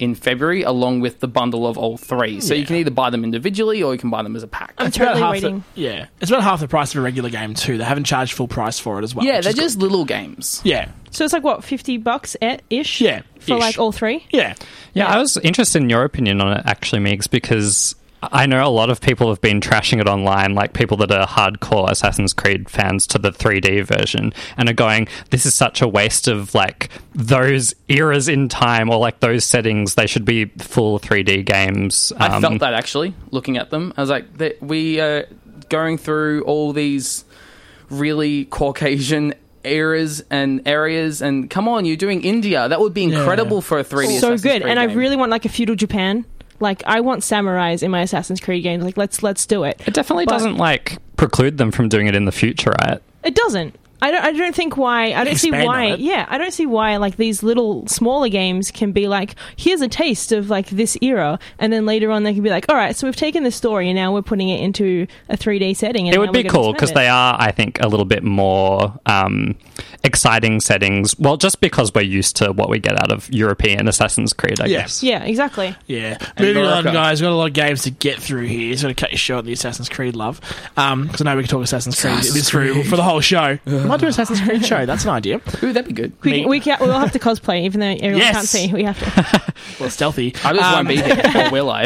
in February, along with the bundle of all three. So Yeah. you can either buy them individually or you can buy them as a pack. I'm It's about totally half waiting. The, yeah, it's about half the price of a regular game too. They haven't charged full price for it as well. yeah, which they're is good. just little games. yeah, So it's like what, fifty bucks e- ish? Yeah, for ish. like all three. yeah. Yeah, I was interested in your opinion on it, actually, Meeks, because I know a lot of people have been trashing it online, like people that are hardcore Assassin's Creed fans to the three D version, and are going, this is such a waste of, like, those eras in time, or, like, those settings. They should be full three D games. I Um, felt that, actually, looking at them. I was like, they, we are going through all these really Caucasian eras and areas, and come on, you're doing India. That would be incredible Yeah. for a three D So Assassin's good. Creed And I game. really want like a feudal Japan. Like I want samurais in my Assassin's Creed games. Like let's let's do it. It definitely But- doesn't, like, preclude them from doing it in the future, right? It doesn't. I don't. I don't think why. I don't see Expand on why. it. Yeah, I don't see why. Like these little smaller games can be like, here's a taste of like this era, and then later on they can be like, all right, so we've taken this story and now we're putting it into a three D setting. And It now would be we're gonna cool because expand they are, I think, a little bit more um, exciting settings. Well, just because we're used to what we get out of European Assassin's Creed, I Yeah. guess. it. Yeah, exactly. Yeah, moving on, America. guys. We've got a lot of games to get through here. So to cut you short, the Assassin's Creed love, because I know we can talk Assassin's Creed Assassin's this through Creed. for the whole show. Might do an Assassin's Creed show. That's an idea. Ooh, that'd be good. We, Me- can, we can. We'll have to cosplay, even though everyone Yes. can't see. We have to. Well, stealthy. I just Um, won't be there, or will I?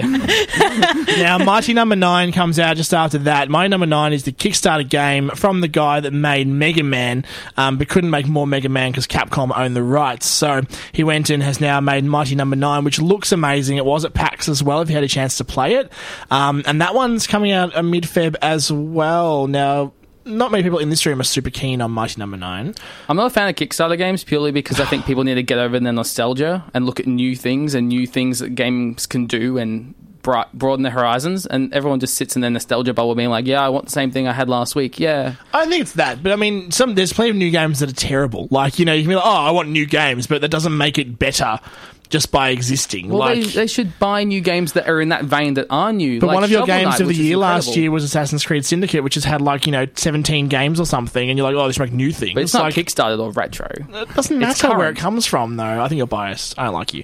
Now, Mighty Number Nine comes out just after that. Mighty Number Nine is the Kickstarter game from the guy that made Mega Man, um, but couldn't make more Mega Man because Capcom owned the rights. So he went and has now made Mighty Number Nine, which looks amazing. It was at PAX as well, if you had a chance to play it. Um, and that one's coming out uh, mid-Feb as well. Now, not many people in this room are super keen on Mighty Number Nine. I'm not a fan of Kickstarter games purely because I think people need to get over their nostalgia and look at new things and new things that games can do and bri- broaden their horizons. And everyone just sits in their nostalgia bubble being like, yeah, I want the same thing I had last week. Yeah. I don't think it's that, but I mean, some there's plenty of new games that are terrible. Like, you know, you can be like, oh, I want new games, but that doesn't make it better just by existing. Well, like, they, they should buy new games that are in that vein that are new. But like one of your Shovel games Knight, of the which is year last incredible. year was Assassin's Creed Syndicate, which has had like, you know, seventeen games or something, and you're like, oh, this make new things. But it's not like, Kickstarted or retro. it doesn't it's matter where it current. comes from, though. I think you're biased. I don't like you.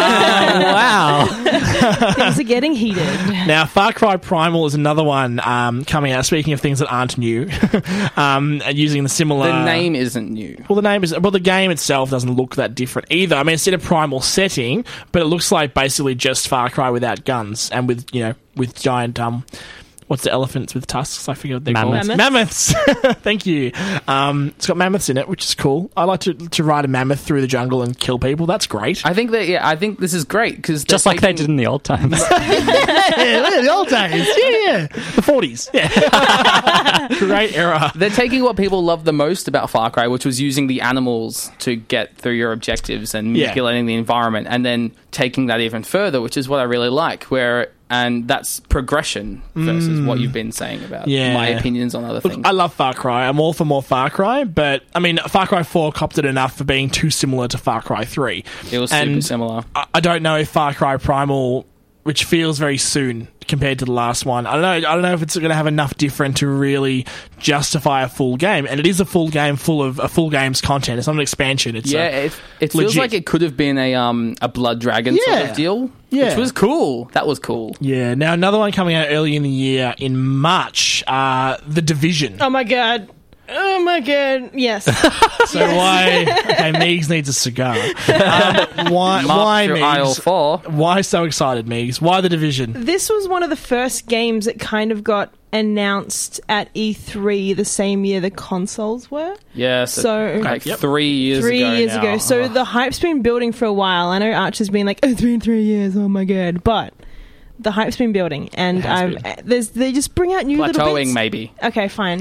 wow. Things are getting heated. Now, Far Cry Primal is another one um, coming out. Speaking of things that aren't new, um, and using the similar The name isn't new. Well, the name is. Well, the game itself doesn't look that different either. I mean, it's in a primal setting, but it looks like basically just Far Cry without guns and with, you know, with giant um, what's the elephants with tusks? I forget what they're Mammoths. called. Mammoths. Thank you. Um, it's got mammoths in it, which is cool. I like to to ride a mammoth through the jungle and kill people. That's great. I think that, yeah, I think this is great because Just like they did in the old times. yeah, look at the old days. Yeah, yeah. The forties. Yeah. Great era. They're taking what people love the most about Far Cry, which was using the animals to get through your objectives and Yeah. manipulating the environment, and then taking that even further, which is what I really like. Where and that's progression versus what you've been saying about Yeah. my opinions on other Look, things. I love Far Cry. I'm all for more Far Cry, but I mean, Far Cry four copped it enough for being too similar to Far Cry three. it was super and similar. I, I don't know if Far Cry Primal, which feels very soon compared to the last one, I don't know. I don't know if it's going to have enough different to really justify a full game. And it is a full game full of a full game's content. It's not an expansion. It's Yeah, a, it, it feels legit. like it could have been a um a Blood Dragon sort Yeah. of deal, Yeah. which was cool. That was cool. yeah. Now another one coming out early in the year in March, uh, The Division. Oh my god. Oh my god. Yes. So why? Okay, Meegs needs a cigar. Um, why? Mark why through aisle Meegs? four. Why so excited, Meegs? Why The Division? This was one of the first games that kind of got announced at E three the same year the consoles were. Yeah, So- like Yep. three years Three ago. years now. ago. So the hype's been building for a while. I know Archer's been like, oh, it's been three years. Oh my god. But the hype's been building, and It has um, been. there's they just bring out new little plateauing bits. maybe. Okay, fine.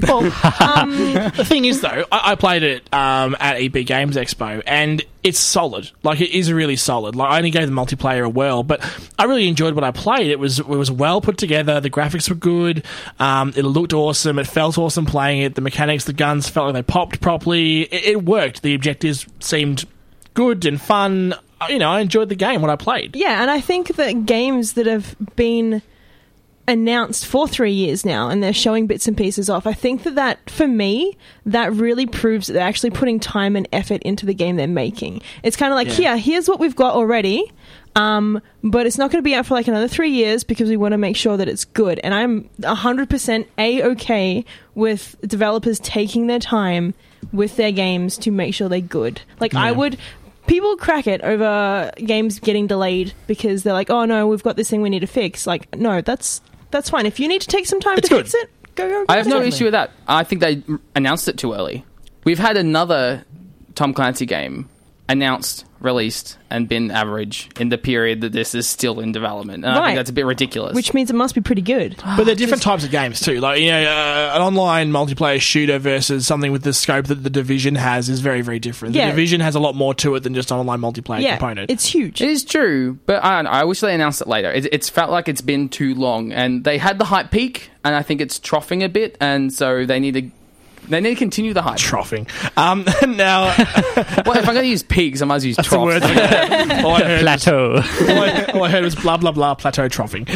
The thing is, though, I, I played it um, at E B Games Expo, and it's solid. Like, it is really solid. Like, I only gave the multiplayer a whirl, but I really enjoyed what I played. It was it was well put together. The graphics were good. Um, it looked awesome. It felt awesome playing it. The mechanics, the guns felt like they popped properly. It, it worked. The objectives seemed good and fun. Uh, You know, I enjoyed the game, what I played. Yeah, and I think that games that have been announced for three years now, and they're showing bits and pieces off. I think that that, for me, that really proves that they're actually putting time and effort into the game they're making. It's kind of like, Yeah. here, here's what we've got already, um, but it's not going to be out for like another three years because we want to make sure that it's good. And I'm one hundred percent A-okay with developers taking their time with their games to make sure they're good. Like, I Yeah. would... People crack it over games getting delayed because they're like, oh no, we've got this thing we need to fix. Like, no, that's that's fine. If you need to take some time It's to good. fix it, go, go, go. I have no do it. issue with that. I think they r- announced it too early. We've had another Tom Clancy game announced, released, and been average in the period that this is still in development. And I Right. think that's a bit ridiculous. Which means it must be pretty good. But they're different types of games too. Like, you know, uh, an online multiplayer shooter versus something with the scope that the Division has is very, very different. Yeah. The Division has a lot more to it than just an online multiplayer Yeah, component. it's huge. It is true, but I don't know. I wish they announced it later. It, it's felt like it's been too long, and they had the hype peak, and I think it's troughing a bit, and so they need to they need to continue the hype. Troughing. Um, now, Well, if I'm going to use peaks, I might as well use that's the troughs. word. all, I heard was, Plateau. all, I, all I heard was blah blah blah plateau troughing.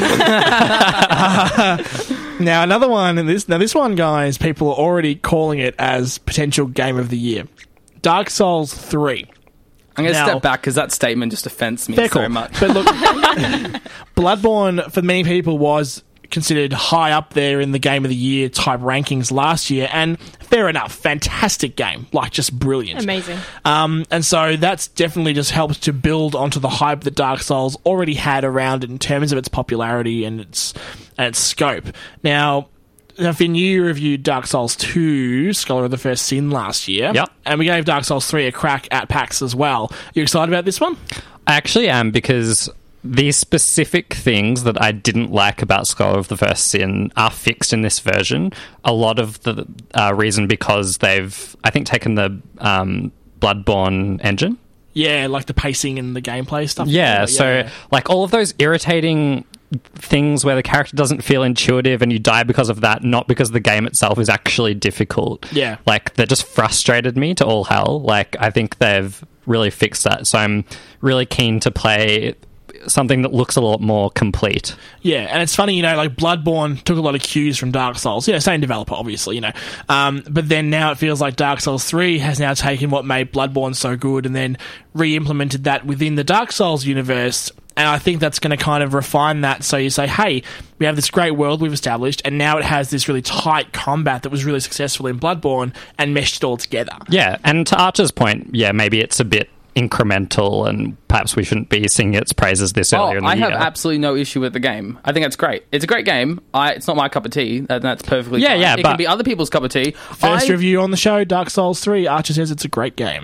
Uh, now another one, and this now this one, guys, people are already calling it as potential game of the year. Dark Souls three. I'm going to Now- step back because that statement just offends me Fair so call. much. But look, Bloodborne for many people was considered high up there in the game of the year type rankings last year, and fair enough, fantastic game, like just brilliant. Amazing. Um, and so that's definitely just helped to build onto the hype that Dark Souls already had around it in terms of its popularity and its and its scope. Now, Now, Finn, you reviewed Dark Souls two, Scholar of the First Sin, last year. Yep. And we gave Dark Souls three a crack at PAX as well. You excited about this one? I actually am, because these specific things that I didn't like about Scholar of the First Sin are fixed in this version. A lot of the uh, reason because they've, I think, taken the um, Bloodborne engine. Yeah, like the pacing and the gameplay stuff. Yeah, so like all of those irritating things where the character doesn't feel intuitive and you die because of that, not because the game itself is actually difficult. Yeah. Like, that just frustrated me to all hell. Like, I think they've really fixed that. So I'm really keen to play something that looks a lot more complete. Yeah, and it's funny, you know, like Bloodborne took a lot of cues from Dark Souls. You know, same developer, obviously, you know. Um, but then now it feels like Dark Souls three has now taken what made Bloodborne so good and then re-implemented that within the Dark Souls universe. And I think that's going to kind of refine that. So you say, hey, we have this great world we've established, and now it has this really tight combat that was really successful in Bloodborne and meshed it all together. Yeah, and to Archer's point, yeah, maybe it's a bit incremental and perhaps we shouldn't be singing its praises this Oh, earlier in the I year. have absolutely no issue with the game. I think it's great. It's a great game. I, it's not my cup of tea, and that's perfectly Yeah, fine. yeah, It but- can be other people's cup of tea. First I, review on the show, Dark Souls three. Archer says it's a great game.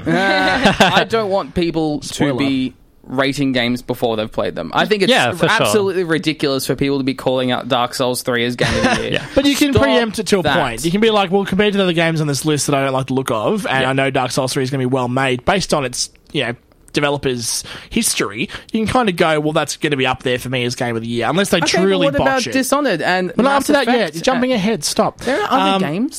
I don't want people to Spoiler. be rating games before they've played them. I think it's Yeah, for sure. absolutely ridiculous for people to be calling out Dark Souls three as game of the year. Yeah. But you can Stop preempt it to a that. point. You can be like, well, compared to the other games on this list that I don't like the look of, and Yeah. I know Dark Souls three is going to be well made, based on its, you know, developers' history, you can kind of go, well, that's going to be up there for me as game of the year, unless they Okay, truly but what about botch it. Dishonored and We're not up Mass to that Effect? yet. You're jumping Uh, ahead. Stop. There are other Um, games.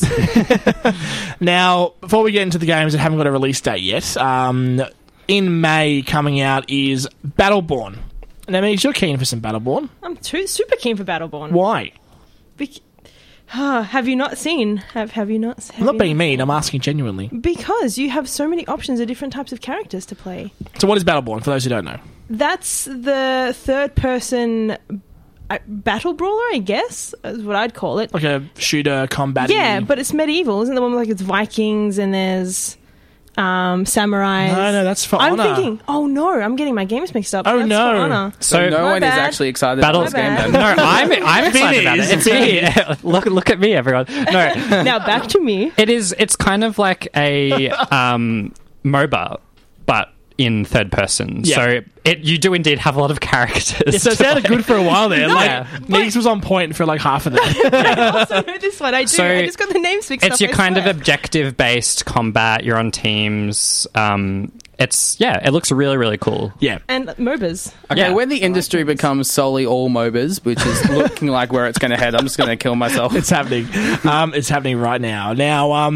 Now, before we get into the games that haven't got a release date yet, um, in May coming out is Battleborn. Now, Megs, you're keen for some Battleborn. I'm too, super keen for Battleborn. Why? Bec- Ah, have you not seen? Have Have you not? Have I'm not you being not mean. seen? I'm asking genuinely. Because you have so many options of different types of characters to play. So what is Battleborn, for those who don't know? That's the third person uh, battle brawler, I guess, is what I'd call it. Like a shooter, combat. Yeah, but it's medieval, isn't the one like it's Vikings and there's um, samurais? No, no, that's for I'm Honor. thinking, oh no, I'm getting my games mixed up. Oh, That's no. For Honor. So, So- no My one is bad. actually excited Battle- about this game My then. No, I'm, I'm excited about it. Finn It's me. look, look at me, everyone. No, Now back to me. it is. It's kind of like a um, MOBA, but in third person. Yeah. So it you do indeed have a lot of characters. Yeah, so it to sounded play. good for a while there. Like, Yeah. Megs was on point for like half of that. I also know this one. I do. So I just got the names mixed up. It's your I kind swear. of objective based combat. You're on teams. Um, it's yeah. It looks really really cool. yeah. and MOBAs. Okay, Yeah. when the industry becomes solely all MOBAs, which is looking like where it's going to head, I'm just going to kill myself. It's happening. Um, it's happening right now. Now, um,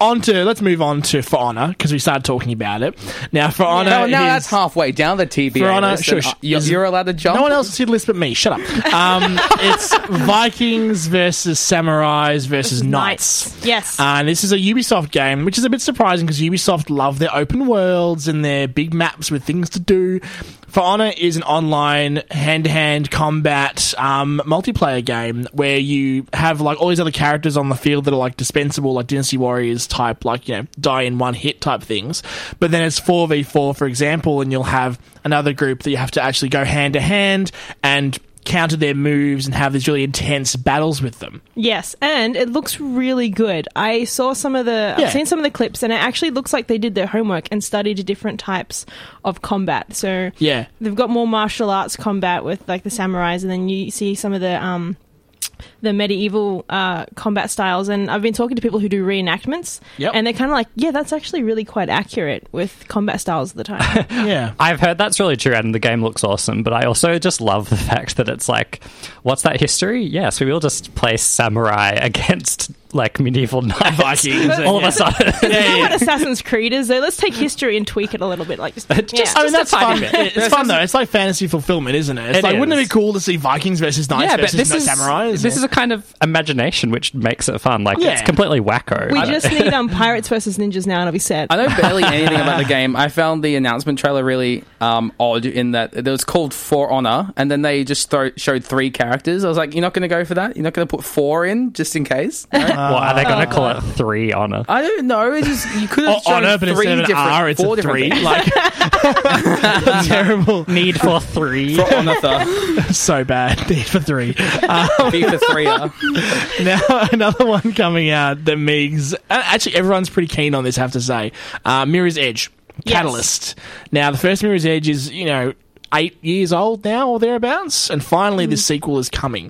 on to, let's move on to For Honor, because we started talking about it. Now, For Honor No, no, is- that's halfway down the T B A For Honor, list. and, shush. uh, You're, you're allowed to jump. No one else has seen the list but me. Shut up. Um, it's Vikings versus Samurais versus Knights. Knights. Yes. Uh, and this is a Ubisoft game, which is a bit surprising because Ubisoft love their open worlds and their big maps with things to do. For Honor is an online hand-to-hand combat um, multiplayer game where you have like all these other characters on the field that are like dispensable, like Dynasty Warriors type, like, you know, die in one hit type things. But then it's four v four, for example, and you'll have another group that you have to actually go hand-to-hand and counter their moves and have these really intense battles with them. Yes, and it looks really good. I saw some of the, Yeah. I've seen some of the clips, and it actually looks like they did their homework and studied different types of combat. So Yeah. they've got more martial arts combat with like the samurais, and then you see some of the um, the medieval uh, combat styles. And I've been talking to people who do reenactments, Yep. and they're kind of like, yeah, that's actually really quite accurate with combat styles at the time. Yeah. I've heard that's really true, and the game looks awesome, but I also just love the fact that it's like, what's that history? Yes, we will just play samurai against, like, medieval knights. Vikings, All of yeah. a sudden. Isn't that what Assassin's Creed is, though? Let's take history and tweak it a little bit. Like, just, Just- yeah. I mean, that's a tiny fun. bit. It's fun, though. It's like fantasy fulfillment, isn't it? It's It like, is. wouldn't it be cool to see Vikings versus Knights Yeah, but versus this no is samurais? this is a kind of imagination which makes it fun. Like, Yeah. it's completely wacko. we I don't- just need um, pirates versus ninjas now, and I'll be set. I know barely anything about the game. I found the announcement trailer really um, odd in that it was called For Honor, and then they just throw, showed three characters. I was like, you're not going to go for that? You're not going to put four in just in case? No? What, are they going to call it three honor? I don't know. It's just, you could have Oh, shown honor, but three instead of an different, R, it's four a three. different Like, terrible. Need for three. For Honor, the So bad. Need for three. Um, B for three. Uh. now, another one coming out that Migs... Actually, everyone's pretty keen on this, I have to say. Uh, Mirror's Edge. Yes. Catalyst. Now, the first Mirror's Edge is, you know, eight years old now or thereabouts, and finally this sequel is coming.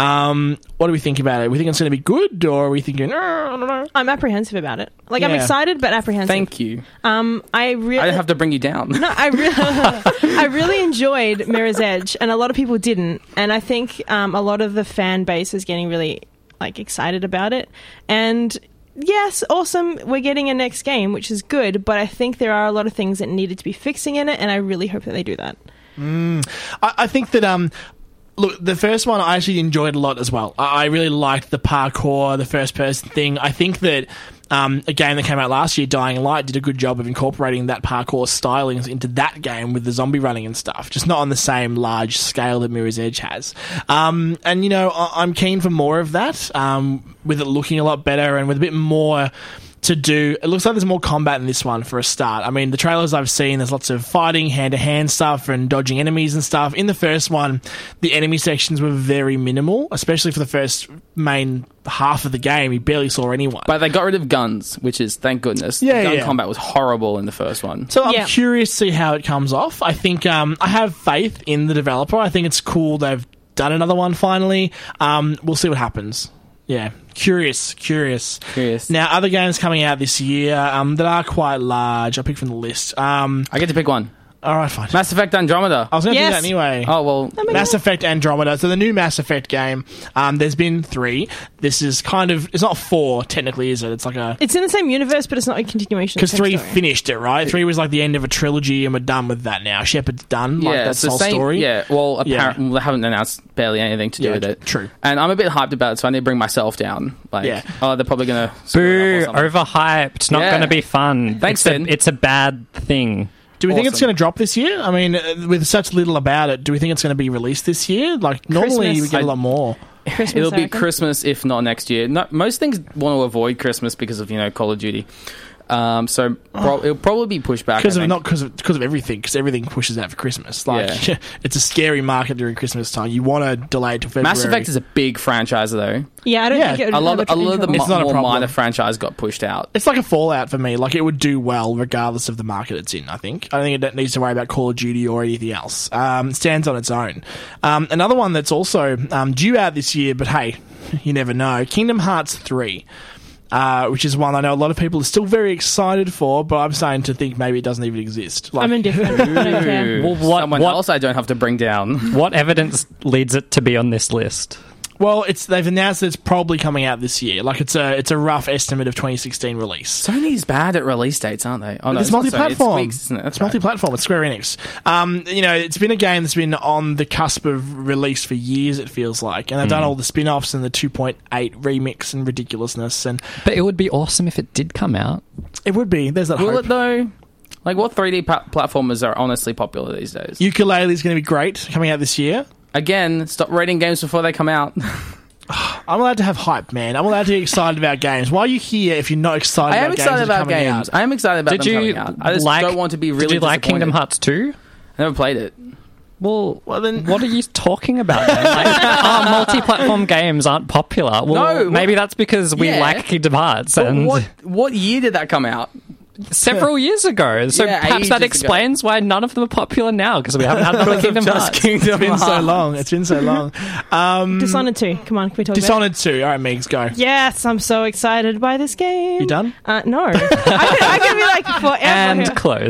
Um, what do we think about it? We think it's going to be good, or are we thinking, oh, I don't know? I'm apprehensive about it. Like, I'm Yeah. excited, but apprehensive. Thank you. Um, I really, I didn't have to bring you down. no, I really, I really enjoyed Mirror's Edge, and a lot of people didn't. And I think um, a lot of the fan base is getting really like excited about it. And yes, awesome, we're getting a next game, which is good. But I think there are a lot of things that needed to be fixing in it, and I really hope that they do that. I, I think that um, look, the first one I actually enjoyed a lot as well. I, I really liked the parkour, the first person thing. I think that um, a game that came out last year, Dying Light, did a good job of incorporating that parkour stylings into that game with the zombie running and stuff. Just not on the same large scale that Mirror's Edge has. Um, and you know, I, I'm keen for more of that. Um, with it looking a lot better and with a bit more to do. It looks like there's more combat in this one for a start. I mean, the trailers I've seen, there's lots of fighting, hand-to-hand stuff and dodging enemies and stuff. In the first one, the enemy sections were very minimal, especially for the first main half of the game. You barely saw anyone. But they got rid of guns, which is, thank goodness. Yeah, Gun yeah. combat was horrible in the first one. So I'm Yeah. curious to see how it comes off. I think um, I have faith in the developer. I think it's cool they've done another one finally. Um, we'll see what happens. Yeah, curious, curious. Curious. Now, other games coming out this year um, that are quite large. I'll pick from the list. Um, I get to pick one. all right, fine. Mass Effect Andromeda. I was going to Yes. do that anyway. Oh, well, Mass Effect Andromeda. So the new Mass Effect game, um, there's been three. This is kind of, it's not four technically, is it? It's like a, It's in the same universe, but it's not a continuation. because of the same three story. finished it, right? Three was like the end of a trilogy and we're done with that now. Shepard's done, like yeah, that's it's the whole same story. Yeah, well, Yeah. apparently they haven't announced barely anything to do Yeah, with it. true. And I'm a bit hyped about it, so I need to bring myself down. Like, Yeah. oh, they're probably going to Boo, overhyped. Not Yeah. going to be fun. Thanks, it's a, Finn. it's a bad thing. Do we think it's Awesome. going to drop this year? I mean, uh, with such little about it, do we think it's going to be released this year? Like, normally Christmas. we get a I- lot more. Christmas, It'll I be reckon. Christmas, if not next year. No, most things want to avoid Christmas because of, you know, Call of Duty. Um, so pro- it'll probably be pushed back. Because I of think. not because of because of everything, because everything pushes out for Christmas. Like Yeah. it's a scary market during Christmas time. You want to delay it to February. Mass Effect is a big franchise, though. Yeah, I don't Yeah, think it would A lot, have a lot of the trouble. It's not a more problem. minor franchise got pushed out. It's like a Fallout for me. Like it would do well regardless of the market it's in. I think. I don't think it needs to worry about Call of Duty or anything else. Um, it stands on its own. Um, another one that's also um, due out this year, but hey, you never know. Kingdom Hearts three. Uh, which is one I know a lot of people are still very excited for, but I'm starting to think maybe it doesn't even exist. Like, I'm indifferent. I don't care. Well, what- Someone what- else I don't have to bring down. What evidence leads it to be on this list? Well, it's they've announced that it's probably coming out this year. Like it's a it's a rough estimate of twenty sixteen release. Sony's bad at release dates, aren't they? Oh, no, it's not Sony, multi-platform. It's, Squeaks, isn't it? That's It's right. multi-platform. It's Square Enix. Um, you know, it's been a game that's been on the cusp of release for years. It feels like, and they've done all the spin-offs and the two point eight remix and ridiculousness. And But it would be awesome if it did come out. it would be. There's that Will hope. it though? Like, what three D pa- platformers are honestly popular these days? Ukulele is going to be great coming out this year. Again, stop rating games before they come out. I'm allowed to have hype, man. I'm allowed to be excited about games. Why are you here if you're not excited I am about excited games that are about coming games. out? I am excited about Did them you coming out. I just like, don't want to be really Did you like Kingdom disappointed. Hearts two? I never played it. Well, Well, then- what are you talking about? Then? Like, oh, multi-platform games aren't popular. Well, No, maybe what- that's because we Yeah. like Kingdom Hearts. But And what what year did that come out? several years ago. So Yeah, perhaps ages that ago. explains why none of them are popular now, because we haven't had another Kingdom Just Hearts. Kingdom It's been so Hearts. long. It's been so long. Um, Dishonored two. Come on, can we talk about Dishonored two. All right, Megs, go. it? Yes, I'm so excited by this game. You done? Uh, no. I could, I could be like forever. And closed.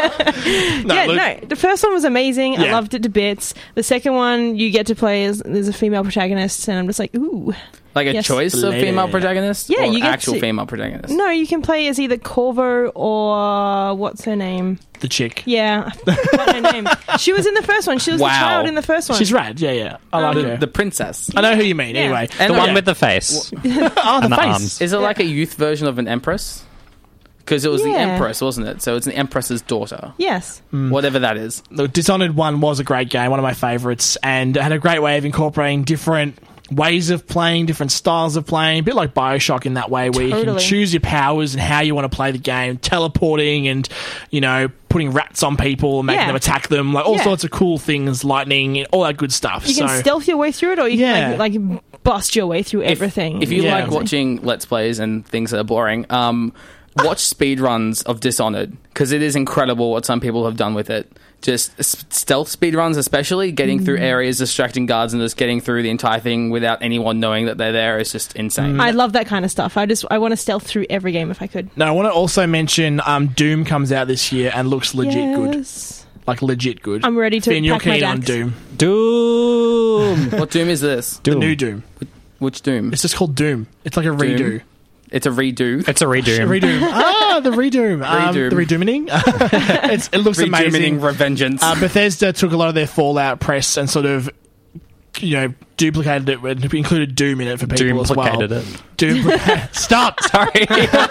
No, yeah, look- no. The first one was amazing. I Yeah. loved it to bits. The second one, you get to play as there's a female protagonist, and I'm just like, ooh. Like a Yes. choice of Lady. female protagonists? Yeah, or you get actual to- female protagonists. No, you can play as either Corvo or what's her name? The chick. Yeah, I forgot her name. She was in the first one. She was Wow. the child in the first one. She's rad. Yeah, yeah. I like Um, her. The princess. I know who you mean. Yeah. Anyway, And The one yeah. with the face. oh, the and the face. arms. Is it like a youth version of an empress? Because it was the Yeah. empress, wasn't it? So it's an empress's daughter. Yes. Whatever that is. Look, Dishonored one was a great game, one of my favourites, and it had a great way of incorporating different ways of playing, different styles of playing, a bit like Bioshock in that way, where you can Totally. choose your powers and how you want to play the game, teleporting and, you know, putting rats on people and making Yeah. them attack them, like all Yeah. sorts of cool things, lightning, all that good stuff. You so, can stealth your way through it, or you Yeah. can like, like bust your way through If- everything. If you Yeah. like watching Let's Plays and things that are boring, um, watch speedruns of Dishonored, because it is incredible what some people have done with it. Just s- stealth speedruns, especially, getting through areas, distracting guards, and just getting through the entire thing without anyone knowing that they're there is just insane. I love that kind of stuff. I just I want to stealth through every game if I could. No, I want to also mention um, Doom comes out this year and looks legit good. Yes. Like, legit good. I'm ready to Finn, you're pack my keen on bags. Doom. Doom. What Doom is this? The Doom. new Doom. Which Doom? It's just called Doom. It's like a redo. It's a redo. It's a redo. Redoom. Ah, the Redoom. Um, Redoom. the Redooming. it's, it looks amazing. Redooming Revengeance. Uh, Bethesda took a lot of their Fallout press and sort of, you know, duplicated it and included Doom in it for people as well. Duplicated it. Doom. Stop. Sorry.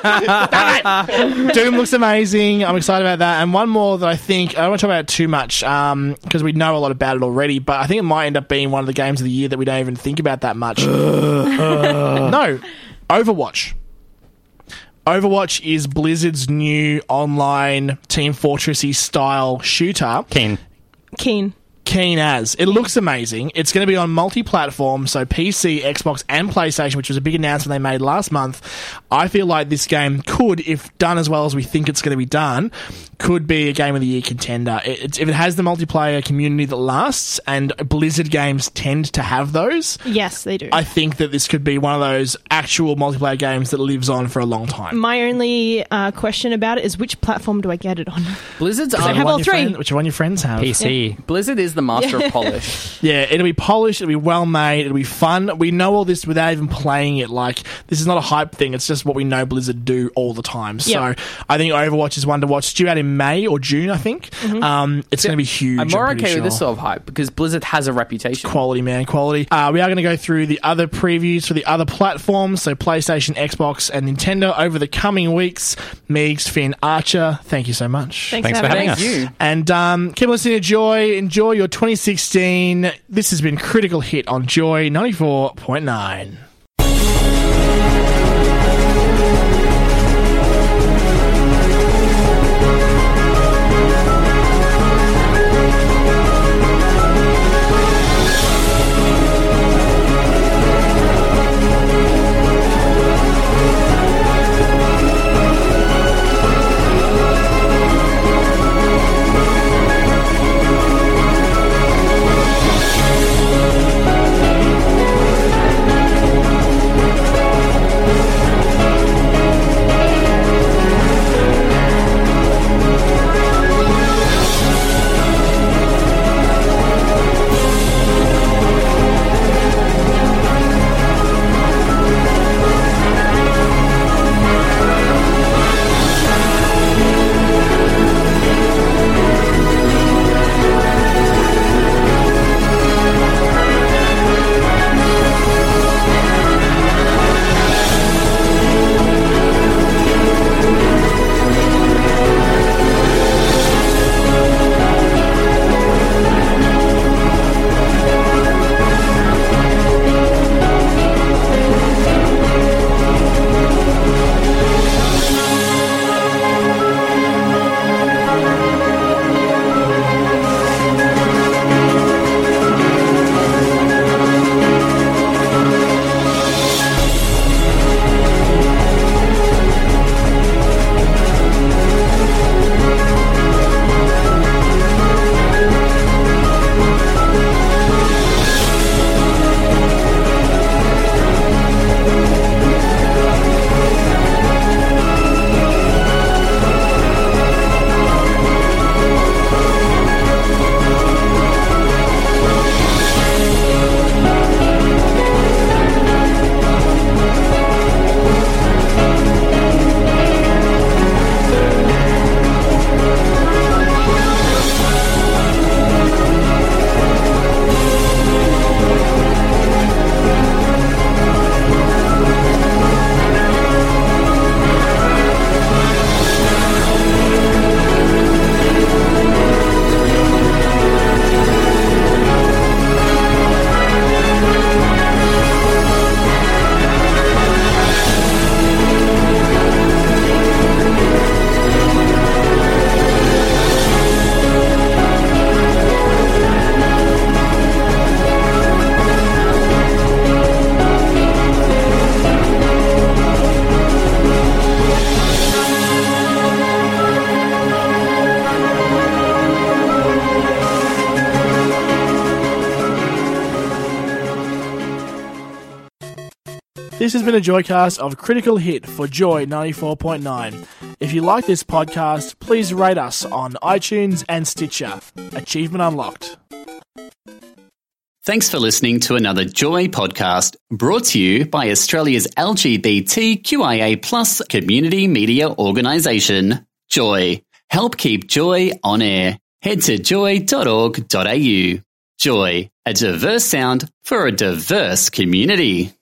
Doom looks amazing. I'm excited about that. And one more that I think, I don't want to talk about it too much because we know a lot about it already, but I think it might end up being one of the games of the year that we don't even think about that much. No. Overwatch. Overwatch is Blizzard's new online Team Fortressy style shooter. Keen. Keen. Keen as. It looks amazing. It's going to be on multi-platform, so P C, Xbox, and PlayStation, which was a big announcement they made last month. I feel like this game could, if done as well as we think it's going to be done, could be a Game of the Year contender. It, it's, if it has the multiplayer community that lasts, and Blizzard games tend to have those, Yes, they do. I think that this could be one of those actual multiplayer games that lives on for a long time. My only uh, question about it is which platform do I get it on? Blizzard's I are have One all your three. friend- which one your friends have. P C. Blizzard is the master of polish. Yeah, it'll be polished, it'll be well made, it'll be fun. We know all this without even playing it. Like, this is not a hype thing, it's just what we know Blizzard do all the time. So, Yep. I think Overwatch is one to watch. It's due out in May or June, I think. Um, it's going to be huge. I'm more pretty okay sure. with this sort of hype because Blizzard has a reputation. Quality, man, quality. Uh, we are going to go through the other previews for the other platforms, so PlayStation, Xbox, and Nintendo over the coming weeks. Meegs, Finn, Archer, thank you so much. Thanks, Thanks for for having having us. us. You. And um, keep listening to Joy. Enjoy your twenty sixteen. This has been Critical Hit on Joy ninety-four point nine. This has been a Joycast of Critical Hit for Joy ninety-four point nine. If you like this podcast, please rate us on iTunes and Stitcher. Achievement unlocked. Thanks for listening to another Joy podcast brought to you by Australia's L G B T Q I A plus community media organisation, Joy. Help keep Joy on air. Head to joy dot org dot a u. Joy, a diverse sound for a diverse community.